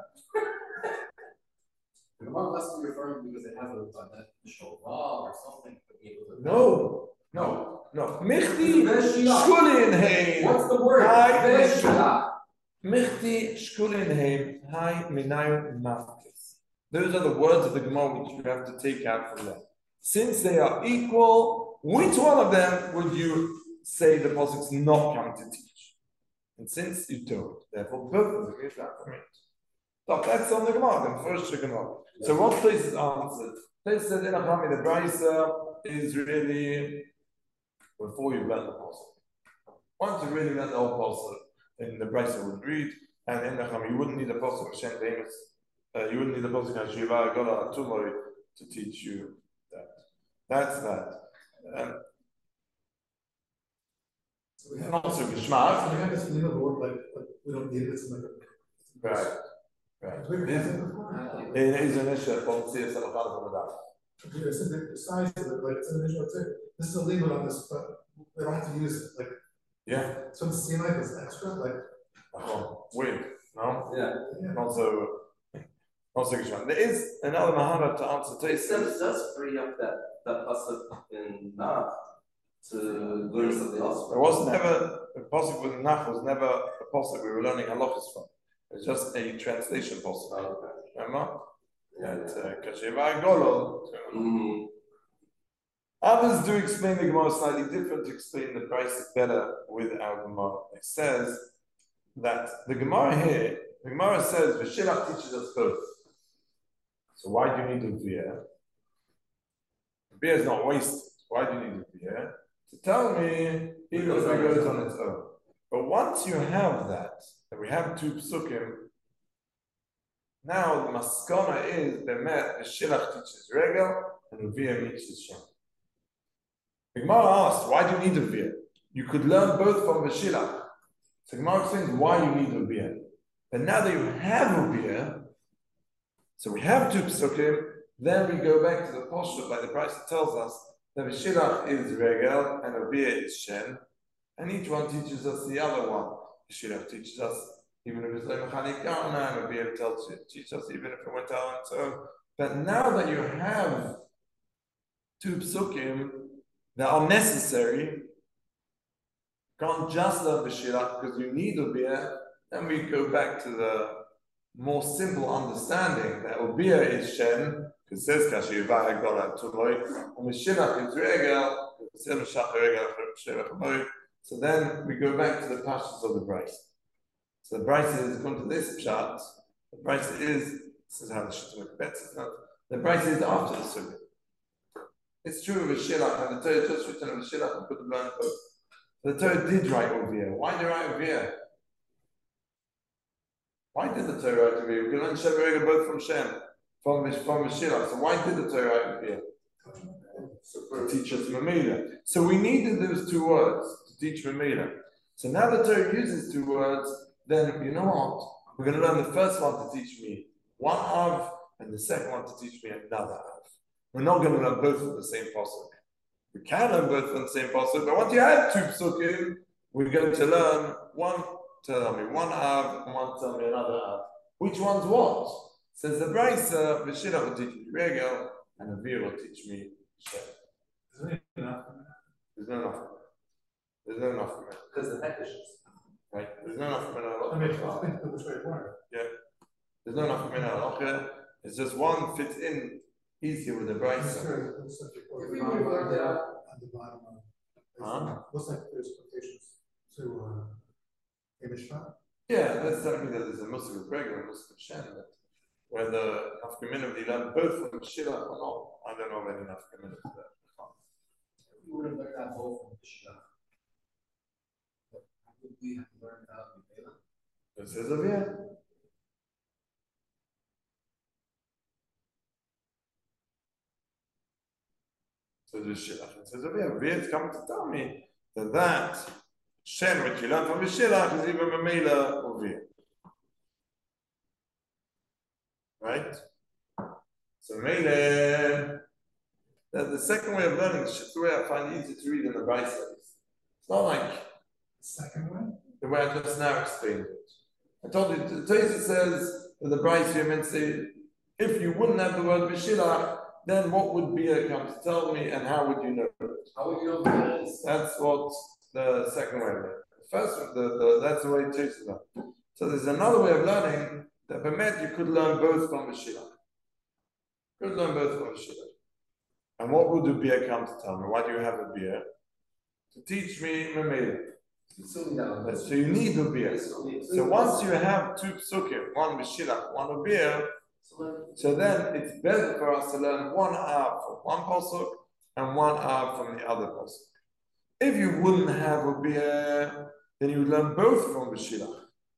The Gemara must be referring because it has a, a shovel or something to be able to. No, no, no. Michti Shkulinheim. What's the word? Hi, Veshila. Michti Shkulinheim. Hi, Minayu Mafkis. Those are the words of the Gemara which you have to take out from them. Since they are equal, which one of them would you say the pasuk's not coming to teach? And since you don't, therefore both of them is that from it. So that's on the Gemara, the first Gemara. So what place is answered? Place said in Achami, the Brisa is really before you learn the pasuk. Once you really learn the whole pasuk, then the Brisa would read, and in Achami you wouldn't need a pasuk of Shem Demus. Uh, you wouldn't need a pasuk of Shiva Gola Tumori to teach you that. That's that. Um, So we have, also so Geshmak. we have this legal word, like, like, we don't need it, it's like a. Right. Right. Have we ever had that before? In Israel, policy is a lot of that. Yeah, it's in the the size of it, like, it's an initial too. This is illegal on this, but they don't have to use it, like, Yeah. so it's seen like it's extra, like, Oh, weird. No? Yeah. yeah. Not so. Not so good. There is another Mahara to answer It Taisa. does, does free up that, that pasuk in Nach to learn something else. There was never a pasuk with Nach was never a pasuk we were learning halachas from. It's just a translation pasuk. Oh, okay. Remember? Yeah, That yeah. Kashiva Golol. Mm. Others do explain the Gemara slightly different, to explain the price better with our Gemara. It says that the Gemara here, the Gemara says V'shilach teaches us both. So why do you need Uvia? Uvia is not wasted. Why do you need Uvia? To tell me, even if it goes on its own. But once you have that, that we have two psukim, now the maskana is Bemet V'shilach teaches Regel and Uvia teaches Shem. The Gemara asked, why do you need Uvia? You could learn both from V'shilach. So Gemara explains why you need Uvia. But now that you have Uvia, so we have two psukim, then we go back to the posture, like the price tells us that V'shilach is Regel and Uvia is Shen, and each one teaches us the other one. V'shilach teaches us even if it's like Mechanik Yana, and Uvia tells you, teaches us even if it went out on its own. But now that you have two psukim that are necessary, can't just learn V'shilach because you need Uvia, then we go back to the more simple understanding that Uvia is Shen, because it says Kashi Yivaya Gola Tumoy, and V'shilach is Regel, so then we go back to the pashas of the Bryce. So the Bryce is going to this pshat, the Bryce is, this is how the Shittim bets is not, the Bryce is after the Sukkah. It's true of V'shilach, and the Torah just written of V'shilach and put the blind book. The Torah did write Uvia. Why did they write Uvia? Why did the Torah write Uvia? We can learn Shem Regel both from Shem, from from V'shilach. So why did the Torah write Uvia? To teach us Mamela. So we needed those two words to teach Mamela. So now the Torah uses two words, then you know what? We're going to learn the first one to teach me one Av, and the second one to teach me another Av. We're not going to learn both of the same pasuk. We can learn both from the same pasuk, but once you have two psukim, we're going to learn one, tell me one Av, and one tell me another Av. Which one's what? Says the Brisa, V'shilach will teach me Regel, and Uvia will teach me Shem. Isn't it enough? There's no enough. There's no enough. Because the Hekashes. Right? There's no enough. I mean, I think that was right word. Yeah. There's no enough. It's just one fits in easier with the Brisa. If we would have learned that- at the bottom of. Huh? Looks like there's quotations to, uh, image file. Yeah, that's telling me that there's a Muslim with regular and Muslim with Shem. Whether Nafkamina we learn both from Shilach or not, I don't know of any Nafkamina for that. We would have learned that both from V'shilach. But how would we have learned that Mamela? It says over here. So the Shilach, it says over here, Uvia is coming to tell me that that Shem, which you learn from the Shilach, is even Mamela Uvia. Right? So Mamela, that the second way of learning is just the way I find easy to read in the Brisa. It's not like Second one? the way I just now explained it. I told you, the Tosfos says that the Brisa you're meant to say, if you wouldn't have the word V'shilach, then what would Bia come to tell me, and how would you know it? How would you know what it is? That's what the second way of learning. The first one, the, the, that's the way it takes it up. So there's another way of learning that Bemet you could learn both from V'shilach. You could learn both from V'shilach. And what would the Bia come to tell me? Why do you have a Bia? To teach me Mamela. So you need a Bia. So once you have two psukim, one V'shilach, one Bia, so then it's better for us to learn one Av from one pasuk and one Av from the other pasuk. If you wouldn't have a Bia, then you would learn both from V'shilach.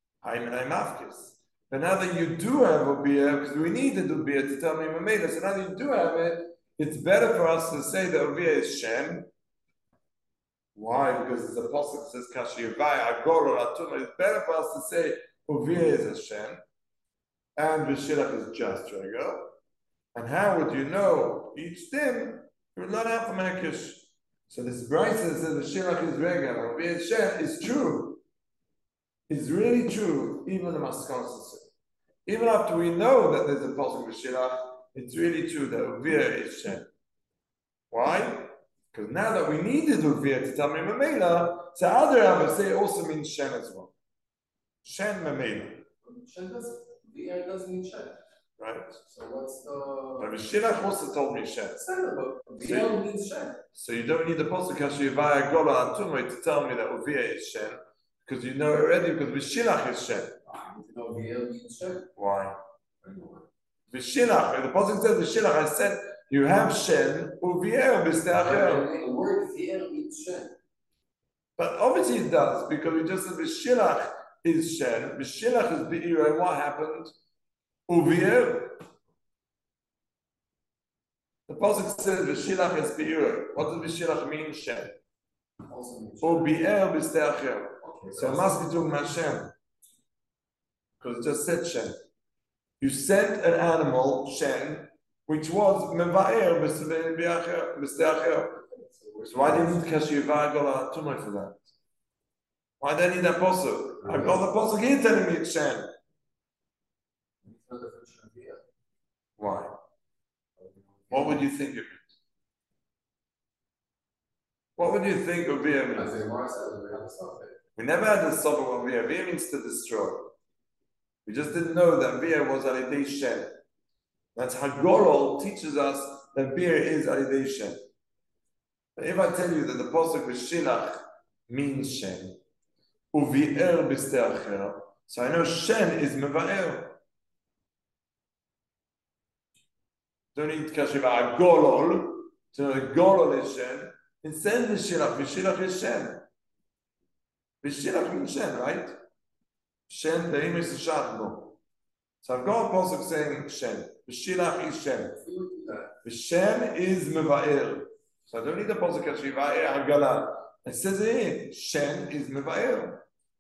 But now that you do have a Bia, because we needed a Bia to tell me Mamela, so now that you do have it, it's better for us to say that Uvia is Shem. Why? Because it's a pasuk that says Kashi Yivaya Agoro Latuma. It's better for us to say Uvia is a Shem, and V'shilach is just Regel. And how would you know each din? You would learn out from Hekesh. So this Brisa says V'shilach is Regel and Uvia is Shem is true. It's really true, even the Maskon says. Even after we know that there's a pasuk V'shilach, it's really true that Uvia is Shem. Why? Because now that we needed Uvia to tell me Mamela, so other Rabbis say it also means Shem as well. Shem Mamela. Shem doesn't. V'ia doesn't mean Shem. Right? So what's the? But V'shilach also told me Shem. V'ia means Shem. So you don't need the pasuk Kashi Yivaya Gola Atumay to tell me that Uvia is Shem, Because you know already, because Vishilach is Shen. I need to know V'er means Shen. Why? I don't know why. Vishilach, the Pasuk says Vishilach, I said, you have Shen, Uvier, B'steacher. The word V'er means Shen. But obviously it does, because we just said Vishilach is Shen, Vishilach is Be'ir, and what happened? Uvier. The Pasuk says Vishilach is Be'ir. What does Vishilach mean, Shen? Also means Shen. Uvier, B'steacher. Okay, So it must be talking about Shen. Because it just said Shen. You sent an animal, Shen, which was Meva'er B'steacher. So why do you need Kashiva Gola Tumai for that? Why do I need that posuk? I've got the posuk here telling me it's Shen. Why? What would you think it means? What would you think of Via means? We never had the sub of Via. Via means to destroy. We just didn't know that Via was Alidei Shen. That's how Gorol teaches us that Via is Alidei Shen. But if I tell you that the posuk with Shilach means Shen, Uvi'er b'steacher, so I know Shen is Meva'er. Don't need Kashiva Golol, to know that Golol is Shen. Instead of Shilach, V'shilach is Shen. V'shilach means Shen, right? Shen, the name is Shan. So I've got a posuk saying Shen. V'shilach is Shen. V'shen is Meva'er. So I don't need the posuk Kashiva Hagalah. It says here, Shen is Meva'er.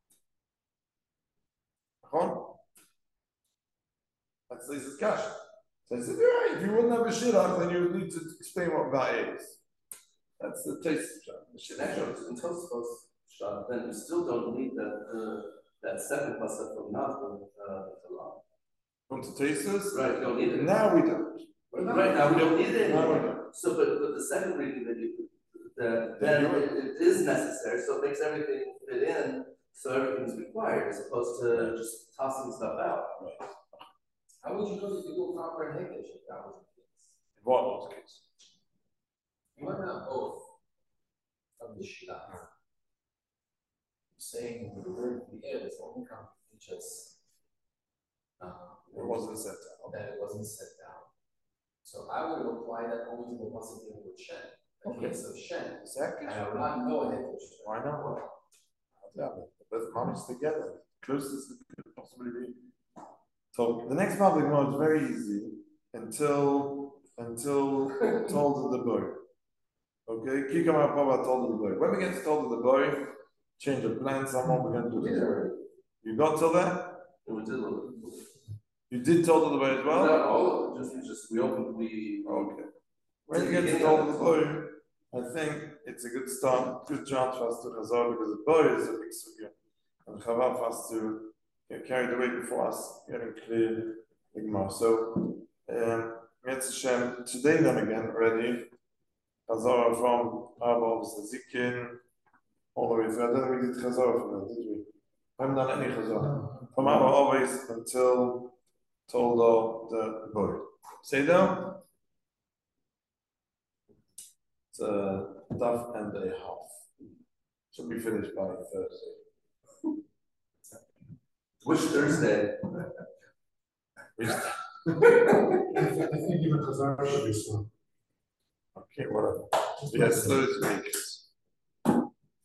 That's this is Kash. So I said, you're right, if you wouldn't have a Shilach, then you would need to explain what Va'er is. That's the taste of Shilach. Actually, in Tosfos Shah, then you still don't need that uh, that second pasuk from Nahum uh, From the tastes? Right, you don't need it. Now we don't. Right now we don't need it Now we anymore. don't. So, but but the second reading that you that Then then you- it, it is necessary, so it makes everything fit in, so everything's required, as opposed to just tossing stuff out. How would you know that you will comprehend English if that was the case? What was the case? You are not both of the Shilach. Saying the word V'er is only come to teach us um, It wasn't set down. that it wasn't set down. So I would apply that only to the pasuk dealing with Shen, the Okay. case of Shen. Exactly. And I would not know ahead of Shen. Why not? Yeah, both mommies together. Closest it could possibly be. So the next part of the Gemara is very easy until until told of the boy. Okay, Kikama Papa told of the boy. When we get to told of the boy, change of plans, someone we're gonna do this. You got till there? And we did a little. You did told of the boy as well? Not all of it, just, we just, we opened, we. Okay. When you get to told of the boy, I think it's a good start, good chance for us to Chazar because the boy is a big sugya. And Chavav for us to get carried away before us, getting clear the Gemara. So, um, Hashem, today then again, already, Chazar from Abba of Zikin, all the way through. I don't think we did Chazar from that, did we? I haven't done any Chazar. From Abba always until Toldo the boy. Say down. It's a tough and a half. Should be finished by Thursday. Which Thursday? Which- I think I think even Chazar should be slow. Okay, whatever. Yes, slow to make it.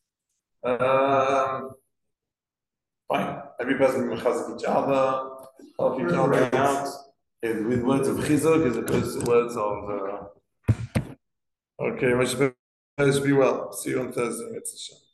Um, fine. Every person will chazak each other, help each other out. And with words of chizuk as opposed to words of. Uh... Okay, Moshe, be well. See you on Thursday. It's a shame.